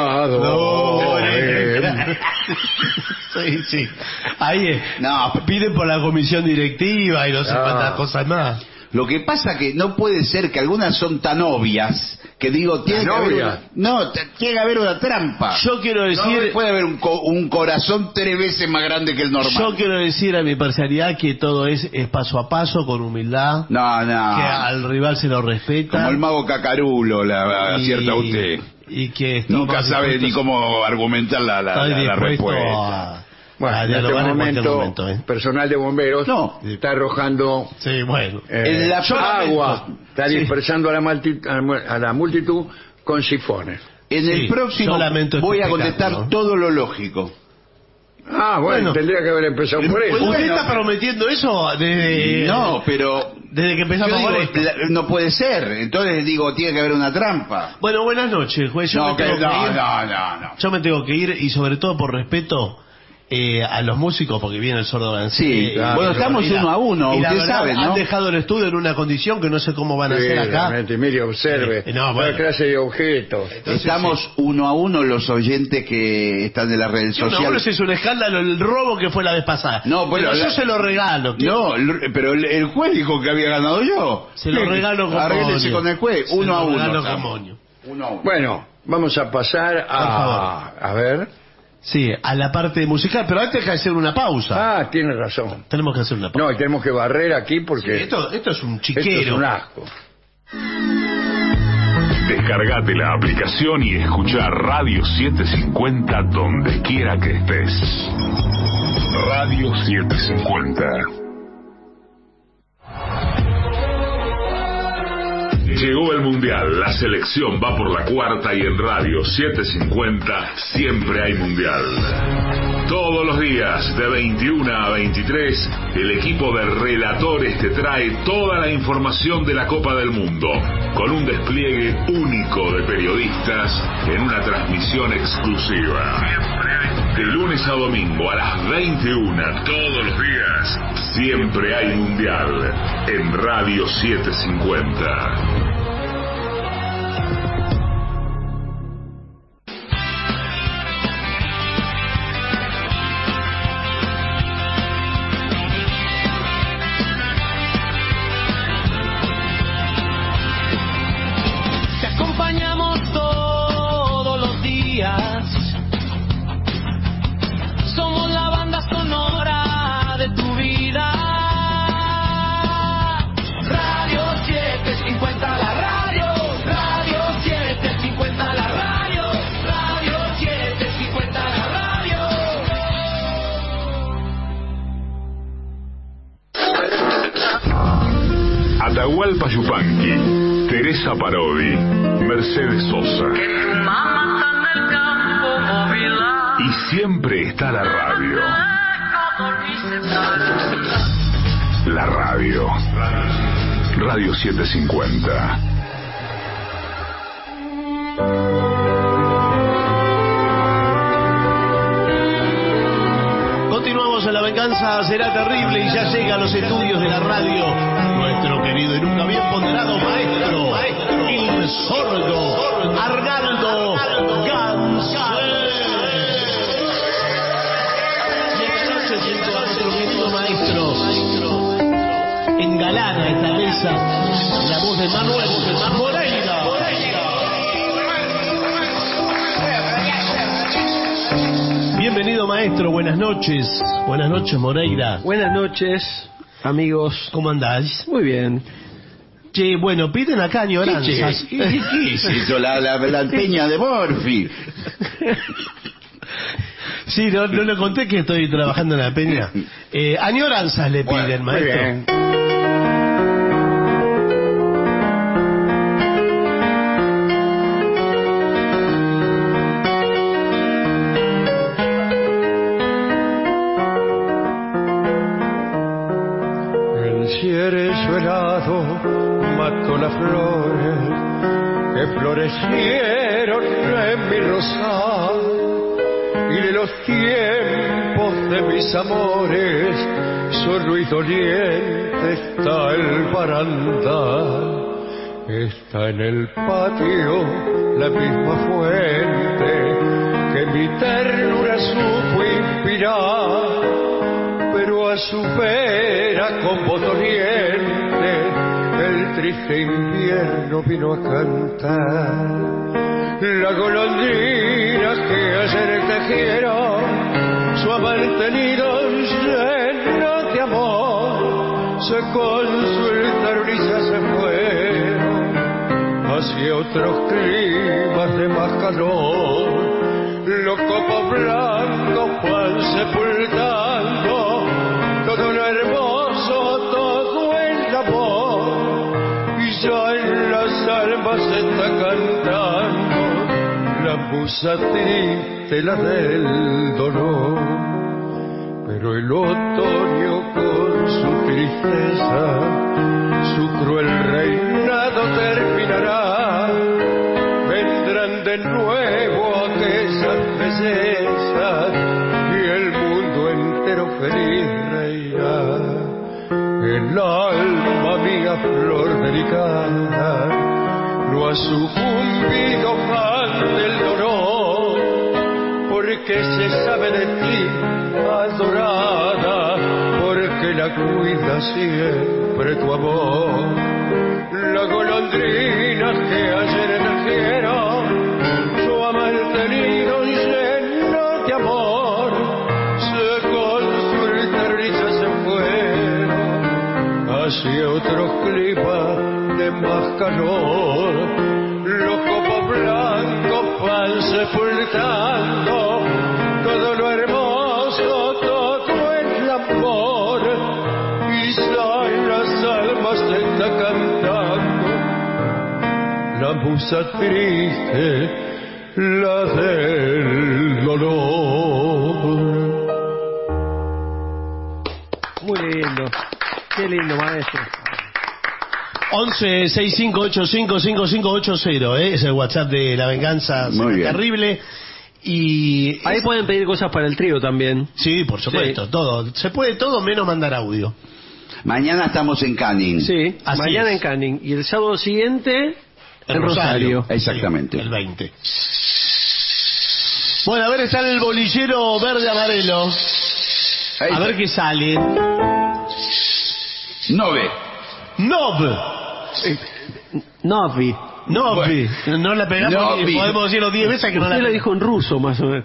Jugadores.
Sí, sí. Ahí
No,
piden por la comisión directiva y no sé
Ah.
cuántas cosas más.
Lo que pasa que no puede ser que algunas son tan obvias que digo, tiene que haber
obvias?
tiene que haber una trampa.
Yo quiero
No
decir...
puede haber un corazón 3 veces más grande que el normal.
Yo quiero decir a mi parcialidad que todo es paso a paso, con humildad,
No,
que
no.
al rival se lo respeta.
Como el mago Cacarulo, la acierta usted.
Y que estamos
Nunca sabe ni
dispuestos-
cómo argumentar la
estoy dispuesto
respuesta.
Bueno,
a
en este
dialogar en cualquier
momento,
momento, ¿eh?
personal de bomberos
No.
está arrojando
Sí, bueno.
En la- yo
agua,
lamento.
está
Sí.
dispersando a la multitud con sifones.
En
Sí,
el próximo
yo lamento este
voy a contestar
espectáculo.
todo lo lógico.
Ah, bueno,
Bueno.
tendría que haber empezado por eso.
¿Usted
Bueno.
está prometiendo eso desde,
No, pero
desde que
yo
empezamos
digo,
con esto?
no puede ser. Entonces digo, tiene que haber una trampa.
Bueno, buenas noches, juez. Yo,
No,
me tengo
que-
que ir.
no.
Yo me tengo que ir y sobre todo por respeto a los músicos, porque viene el sordo Gansé.
Sí, bueno, estamos
y la-
1-1,
y la
usted
verdad,
sabe, ¿no?
Han dejado el estudio en una condición que no sé cómo van a hacer acá.
Realmente, mire, observe
No, bueno.
la clase de objetos.
Estamos 1-1 los oyentes que están de las redes
No,
sociales.
es un escándalo el robo que fue la vez pasada.
No, bueno,
pero yo
la-
se lo regalo.
No, pero el juez dijo que había ganado yo.
Se lo regalo con
Arréglese
moño.
con el juez,
Se lo
1-1.
regalo con
estamos.
moño.
1-1.
Bueno, vamos a pasar a ver.
Sí, a la parte musical, pero antes hay que hacer una pausa.
Ah, tiene razón.
Tenemos que hacer una pausa.
No, y tenemos que barrer aquí
Sí,
porque
esto es un
esto es
chiquero.
un asco.
Descargate la aplicación y escuchá Radio 750 donde quiera que estés. Radio 750. Llegó el Mundial, la selección va por la cuarta y en Radio 750 siempre hay Mundial. Todos los días, de 21 a 23, el equipo de relatores te trae toda la información de la Copa del Mundo, con un despliegue único de periodistas en una transmisión exclusiva. De lunes a domingo a las 21, todos los días, siempre hay Mundial en Radio 750. Atahualpa Yupanqui, Teresa Parodi, Mercedes Sosa. Y siempre está la radio. La radio. Radio 750.
Continuamos en La Venganza Será Terrible y ya llega a los estudios de la radio nuestro querido y nunca bien ponderado maestro, el sordo Arnaldo Gansé. Y esta noche siento a nuestro querido maestro engalana esta mesa la voz de Manuel Moreira. Bienvenido maestro, buenas noches. Buenas noches Moreira.
Buenas noches, amigos.
¿Cómo andás?
Muy bien.
Che, bueno, piden acá añoranzas.
¿Qué es eso? La peña de Morphy.
Sí, no le conté que estoy trabajando en la peña. Añoranzas le piden, maestro.
Muy bien.
Mató las flores que florecieron en mi rosal, y de los tiempos de mis amores solo y doliente está el barandal. Está en el patio la misma fuente que mi ternura supo inspirar, pero a su vera con voz doliente el triste invierno vino a cantar. La golondrina que ayer tejieron su amante nido lleno de amor, se consultaron y se fueron hacia otros climas de más calor. Los copos blancos van sepultando todo lo hermoso, todo el amor, y ya en las almas se está cantando la musa triste, la del dolor. Pero el otoño con su tristeza, su cruel reinado terminará. Vendrán de nuevo aquellas bellezas y el mundo entero feliz reirá. El alma mía, flor delicada, no ha sucumbido ante el dolor, porque se sabe de ti, adorada, porque la cuida siempre tu amor. La golondrina que ayer tejieron su amante nido lleno de amor, se consultaron y ya se fueron hacia otros climas de más calor. los copos blancos van sepultando todo lo hermoso, todo el amor, y ya las almas se está cantando la musa triste, la del dolor.
Muy lindo. Qué lindo, maestro.
11-6585-5580, es el WhatsApp de La Venganza
Muy bien.
Terrible. Y
Ahí pueden pedir cosas para el trío también.
sí, por supuesto,
Sí.
todo. Se puede todo menos mandar audio.
Mañana estamos en Canning.
Sí,
Así
mañana
es.
en Canning. Y el sábado siguiente en Rosario.
Exactamente.
El 20. Bueno, a ver, está el bolillero verde amarelo.
Ahí
A
está.
ver qué sale.
9.
Nob.
Novi.
Nobi. No la pegamos,
Novi.
podemos decirlo 10 veces que no la
Usted lo
pegamos.
dijo en ruso, más o menos.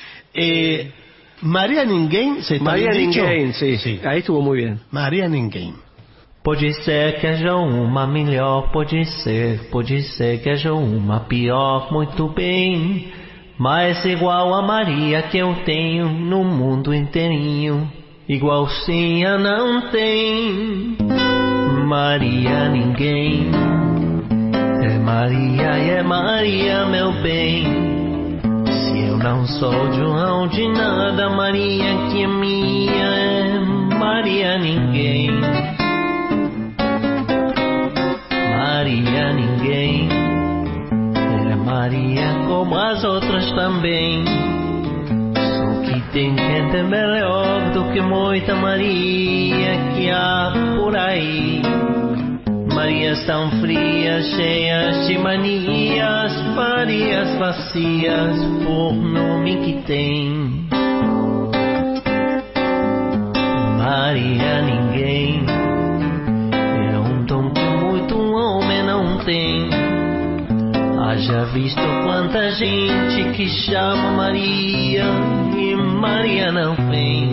María Ninguém, ¿se está
María
bien dicho?
Ninguém, sí. Ahí estuvo muy bien.
María Ninguém.
Pode ser que haja uma melhor, pode ser que haja uma pior, muito bem. Mas igual a Maria que eu tenho no mundo inteirinho, igualzinha não tem. Maria ninguém, é Maria meu bem. Se eu não sou João de nada, Maria que é minha, é Maria ninguém. Maria ninguém, é Maria como as outras também. Só que tem gente melhor do que muita Maria que há por aí. Marias tão frias, cheias de manias, Marias vacias por nome que tem. Maria ninguém, é um dom que muito homem não tem. Haja visto quanta gente que chama Maria e Maria não vem.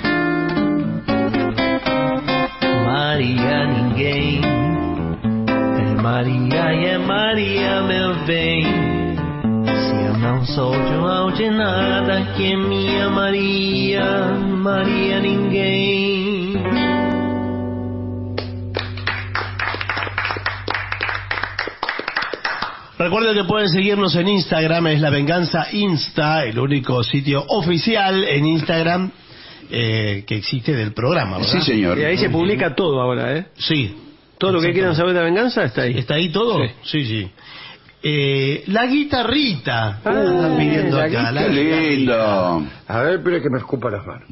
Maria ninguém, é Maria e é Maria meu bem. Se eu não sou João de nada, que é minha Maria, Maria ninguém.
Recuerden que pueden seguirnos en Instagram, es La Venganza Insta, el único sitio oficial en Instagram que existe del programa, ¿verdad?
Sí, señor.
Y ahí se publica todo ahora, ¿eh?
Sí.
Todo lo que quieran saber de la venganza está ahí.
¿Está ahí todo?
Sí.
Sí. La guitarrita. Están pidiendo
la
acá.
Qué lindo.
A ver, espere que me escupa las manos.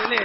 excelente.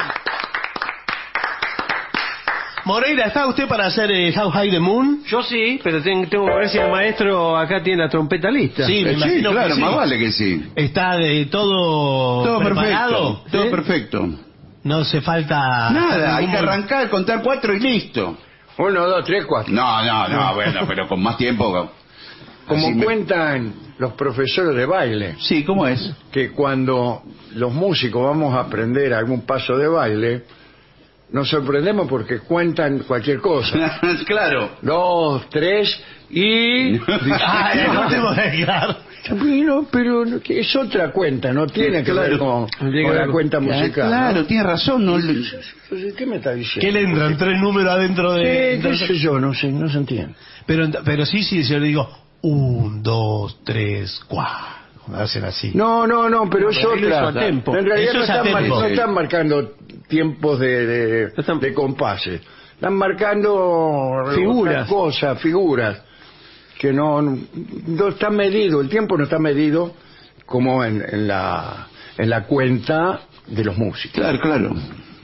Moreira, ¿está usted para hacer How High the Moon? Yo sí, pero tengo que ver si el maestro acá tiene la trompeta lista.
Sí, me imagino claro, que sí. Más vale que sí.
Está de todo preparado.
Perfecto, todo perfecto.
No hace falta...
Nada, hay que arrancar, contar 4 y listo.
1, 2, 3, 4.
No, bueno, pero con más tiempo...
Como cuentan los profesores de baile.
Sí, ¿cómo es?
Que cuando los músicos vamos a aprender algún paso de baile, nos sorprendemos porque cuentan cualquier cosa.
Claro.
2, 3 y...
no tengo que quedar.
Pero es otra cuenta, no tiene que ver con la cuenta musical.
Claro,
¿no?
tiene razón. No...
¿Qué me está diciendo?
¿Qué le entran? 3 números adentro de...
qué sé yo, no se entiende.
Pero sí, yo le digo 1, 2, 3, 4. Hacen así.
No, pero es otra. En realidad no están marcando tiempos de compases. Están marcando figuras que no está medido. El tiempo no está medido como en la cuenta de los músicos.
Claro.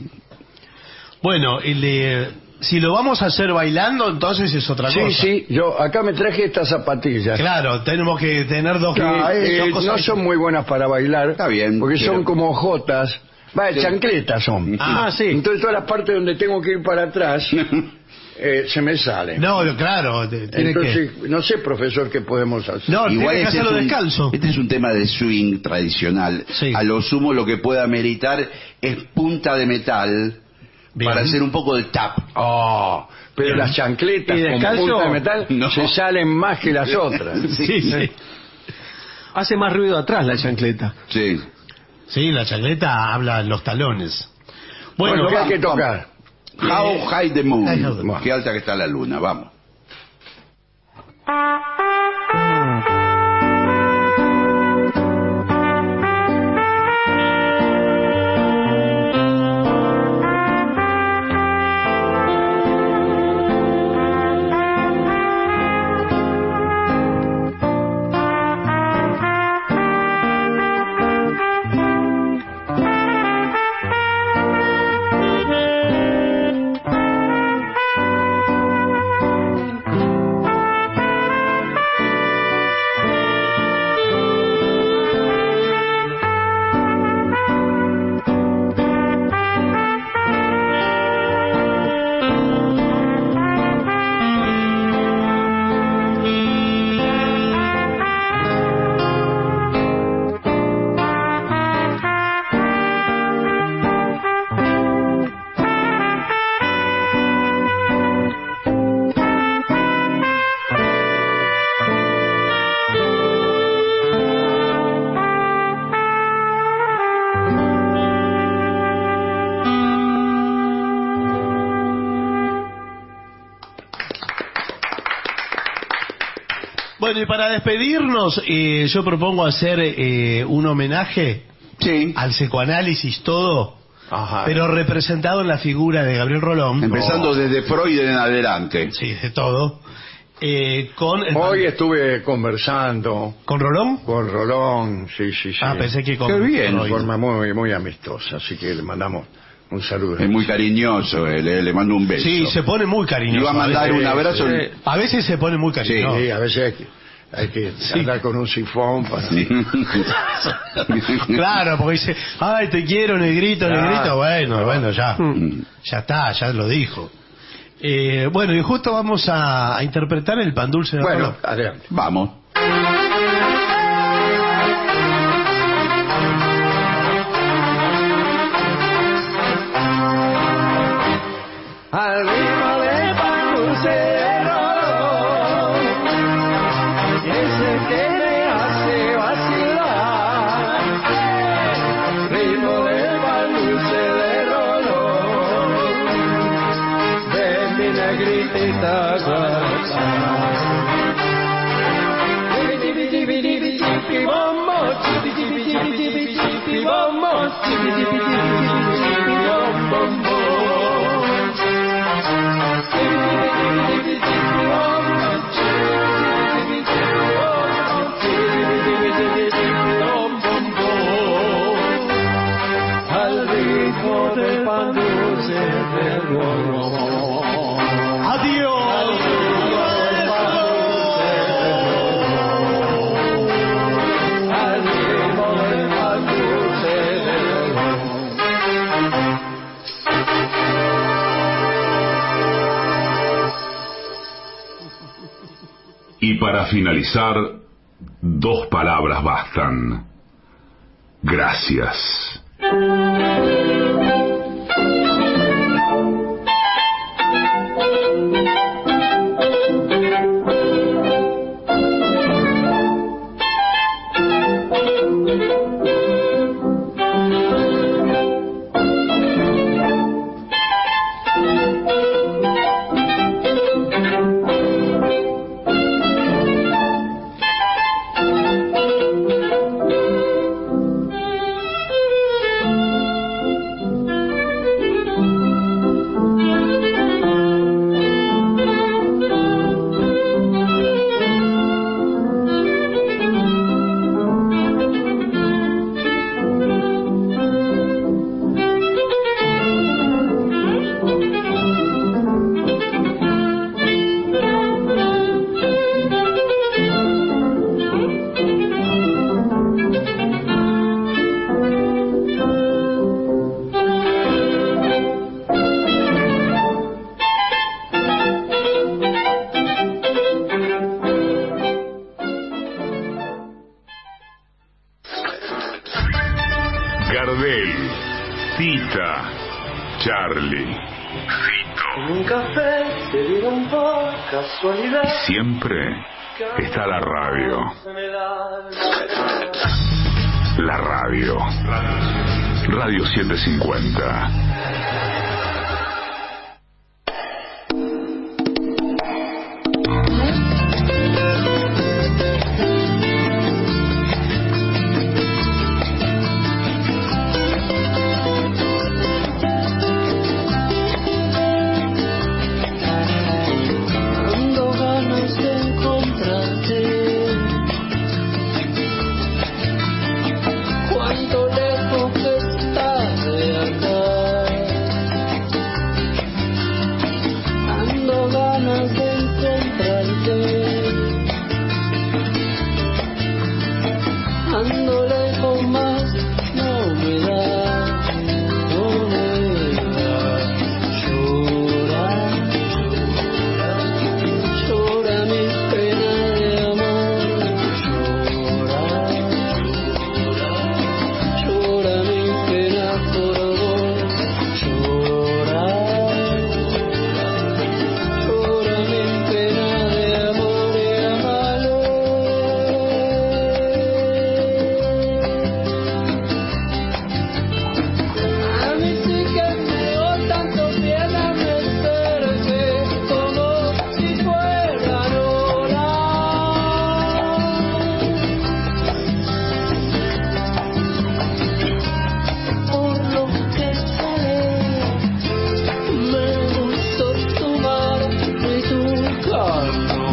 Bueno, si lo vamos a hacer bailando, entonces es otra cosa.
Sí, yo acá me traje estas zapatillas.
Claro, tenemos que tener dos cosas.
No son muy buenas para bailar.
Está bien.
Porque son como jotas. Chancletas son.
Sí.
Entonces todas las partes donde tengo que ir para atrás se me salen.
No, claro.
Entonces, no sé, profesor, qué podemos hacer.
No, igual que hacerlo descalzo.
Este es un tema de swing tradicional. Sí. A lo sumo lo que pueda meritar es punta de metal. Bien. Para hacer un poco de tap.
Pero bien. Las chancletas con punta de metal se salen más que las otras.
Sí. Hace más ruido atrás la chancleta.
Sí,
la chancleta habla en los talones.
Bueno, ¿qué hay que tocar?
How High the Moon. Qué alta que está la luna, vamos.
Bueno, y para despedirnos, yo propongo hacer un homenaje al psicoanálisis todo, pero representado en la figura de Gabriel Rolón.
Empezando desde Freud en adelante.
Sí, de todo.
Hoy estuve conversando.
¿Con Rolón?
Con Rolón, sí.
Pensé que con
Qué bien.
De forma muy amistosa, así que le mandamos un saludo.
Es muy cariñoso, le mando un beso.
Sí, se pone muy cariñoso.
Iba a mandar un abrazo.
A veces se pone muy cariñoso.
Sí, a veces hay que andar con un sifón para...
Claro, porque dice, ay, te quiero, negrito. Bueno, ya está, ya lo dijo. Bueno, y justo vamos a interpretar el Pan Dulce de
Rolón. Adelante.
Vamos.
Al ritmo del pan dulce de Rolón, ese que me hace vacilar. Ritmo del pan dulce de Rolón, de mi negritita guasa. Chipi bombo, chipi bombo, chipi bombo. Al ritmo de pan dulce del gorro.
Adiós.
Al ritmo del pan dulce del gorro.
Y para finalizar, 2 palabras bastan. Gracias. Gardel, Tita, Charlie,
En un café se dieron por casualidad.
y siempre está la radio. La radio. Radio 750.
Ando ganas de encontrarte. Cuánto lejos estás de acá. Ando ganas de encontrarte. Ando lejos más, no me da, no me da. Llora, llora mi pena de amor. Llora, llora mi pena por vos. Llora, llora mi pena de amor y amalo. A mí sí que me dio tanto pena meterse como si fuera Lola. Por lo que sale, me gustó tu mar y tu calma.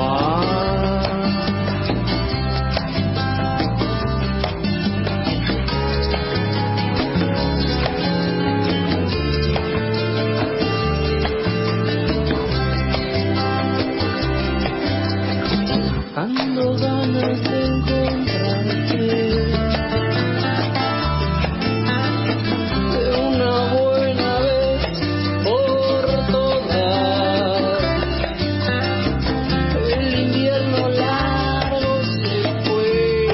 Ando ganas de encontrarte de una buena vez por todas. El invierno largo se fue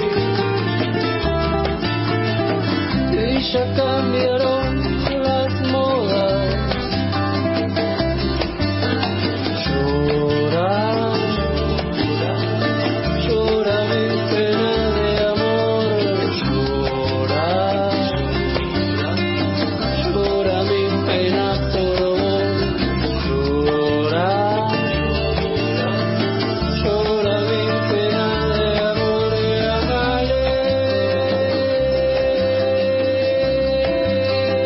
y ya cambiaron las modas. Llora, llora mi pena de amor. Llora, llora mi pena por vos. Llora, llora mi pena de amor y amale.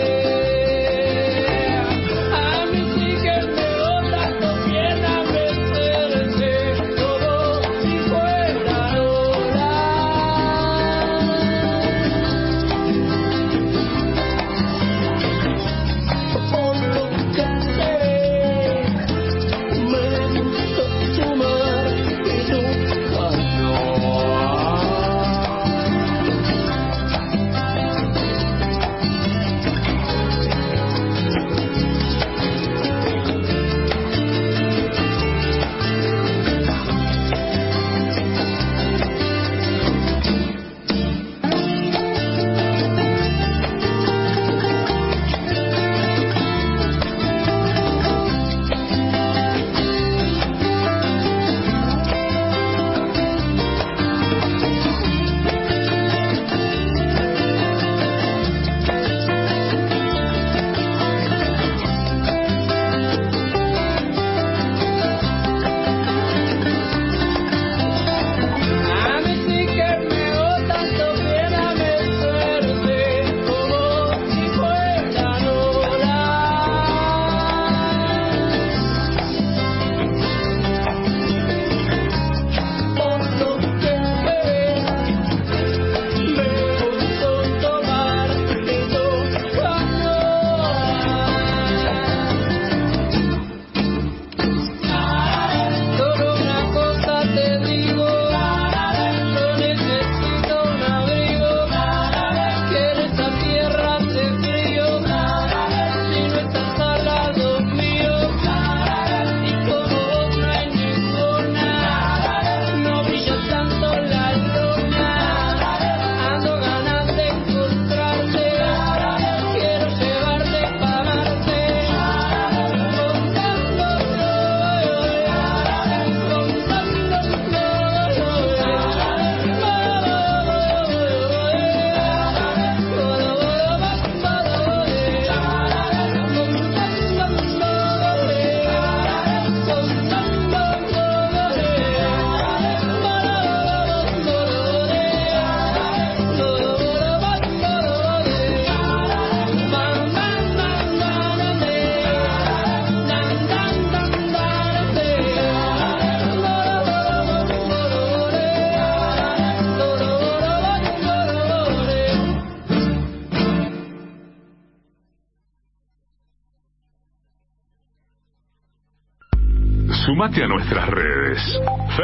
Sumate a nuestras redes.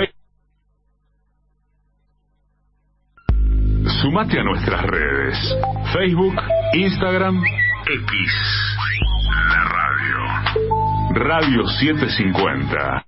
Sumate a nuestras redes. Facebook, Instagram, X. La radio. Radio 750.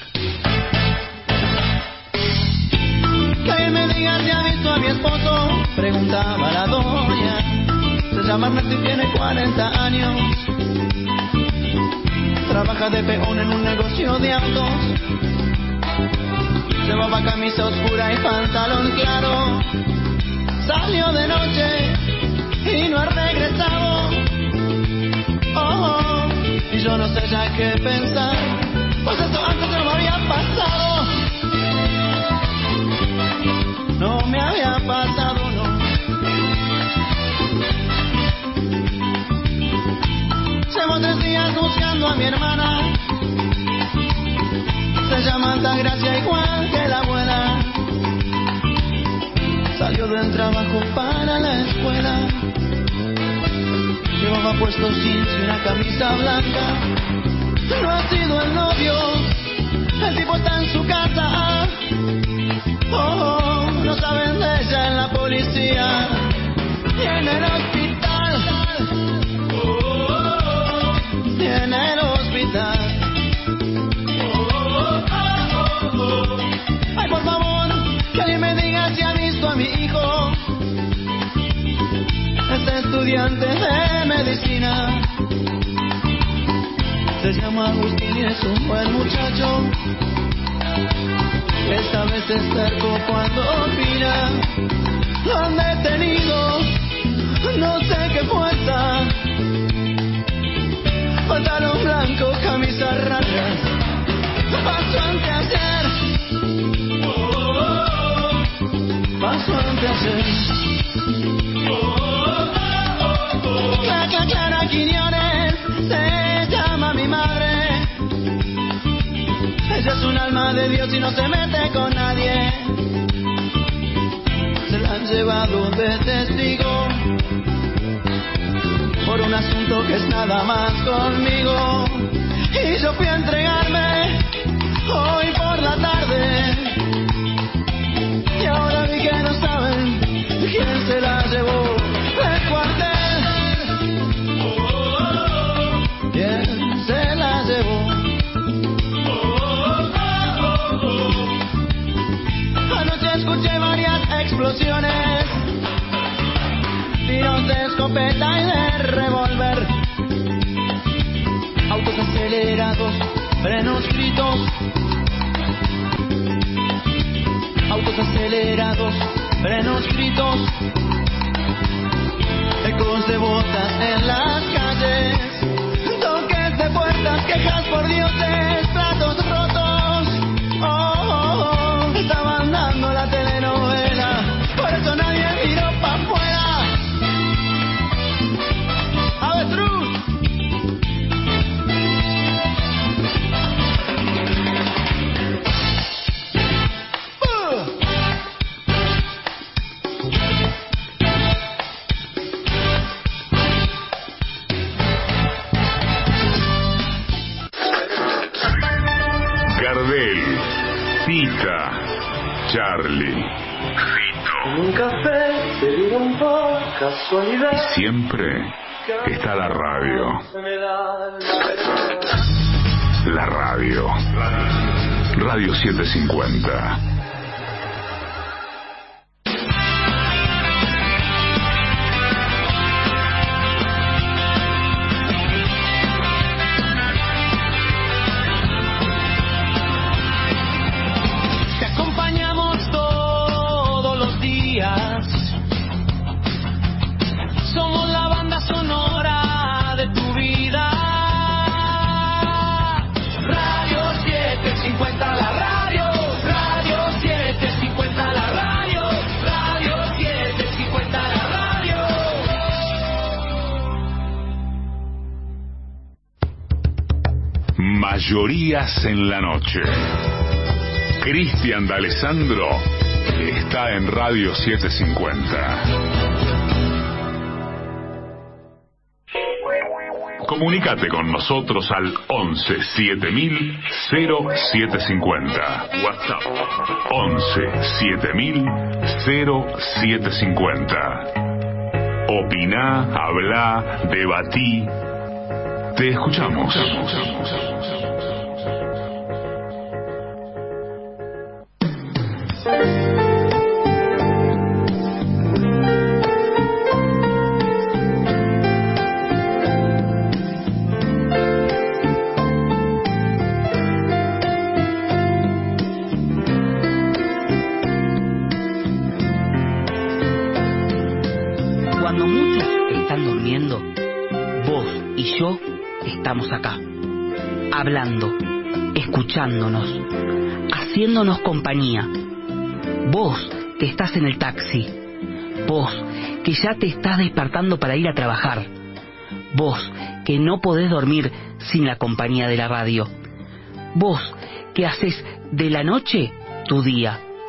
mi esposo
preguntaba la doña. Se llama Ernesto y tiene 40 años. Trabaja de peón en un negocio de autos. Llevaba camisa oscura y pantalón claro. Salió de noche y no ha regresado. Oh, y yo no sé ya qué pensar, pues esto antes no me había pasado. No me había pasado, no. Llevo 3 días buscando a mi hermana. Se llama Altagracia igual que la abuela. Salió del trabajo para la escuela. Llevaba puesto jeans y una camisa blanca. No ha sido el novio, el tipo está en su casa. Oh, no saben de ella en la policía y en el hospital. Y en el hospital. Ay, por favor, que alguien me diga si ha visto a mi hijo. Es estudiante de medicina. Se llama Agustín y es un buen muchacho. Esta vez es terco cuando opina. Lo han detenido, no sé qué fuerza. Pantalón blanco, camisa rayas. Paso anteayer. Paso anteayer. Clara Quiñones se llama mi madre. Ella es un alma de Dios y no se mete con nadie. Se la han llevado de testigo por un asunto que es nada más conmigo. Y yo fui a entregarme hoy por la tarde. Y ahora vi que no saben quién se la llevó del cuartel. ¿Quién se la llevó? Anoche escuché varias explosiones, tiros de escopeta y de revólver, autos acelerados, frenos gritos, autos acelerados, frenos gritos, ecos de botas en las calles, toques de puertas, quejas por dioses, platos rotos. Oh, oh, oh, estaban dando la telenovela, por eso nadie miró pa' afuera. ¡Avestruz!
Gardel, Tita, Charlie, Fito.
Un café se dieron por casualidad.
Y siempre está la radio. La radio. Radio 750.
Te acompañamos todos los días. Somos la banda sonora de tu vida. Radio 750 la radio. Radio 750 la radio. Radio 750 la radio.
Mayorías en la noche. Cristian D'Alessandro está en Radio 750. Comunícate con nosotros al 11 7000 0750. WhatsApp 11 7000 0750. Opiná, habla, debatí. Te escuchamos.
yo estamos acá, hablando, escuchándonos, haciéndonos compañía. Vos que estás en el taxi, vos que ya te estás despertando para ir a trabajar, vos que no podés dormir sin la compañía de la radio, vos que haces de la noche tu día,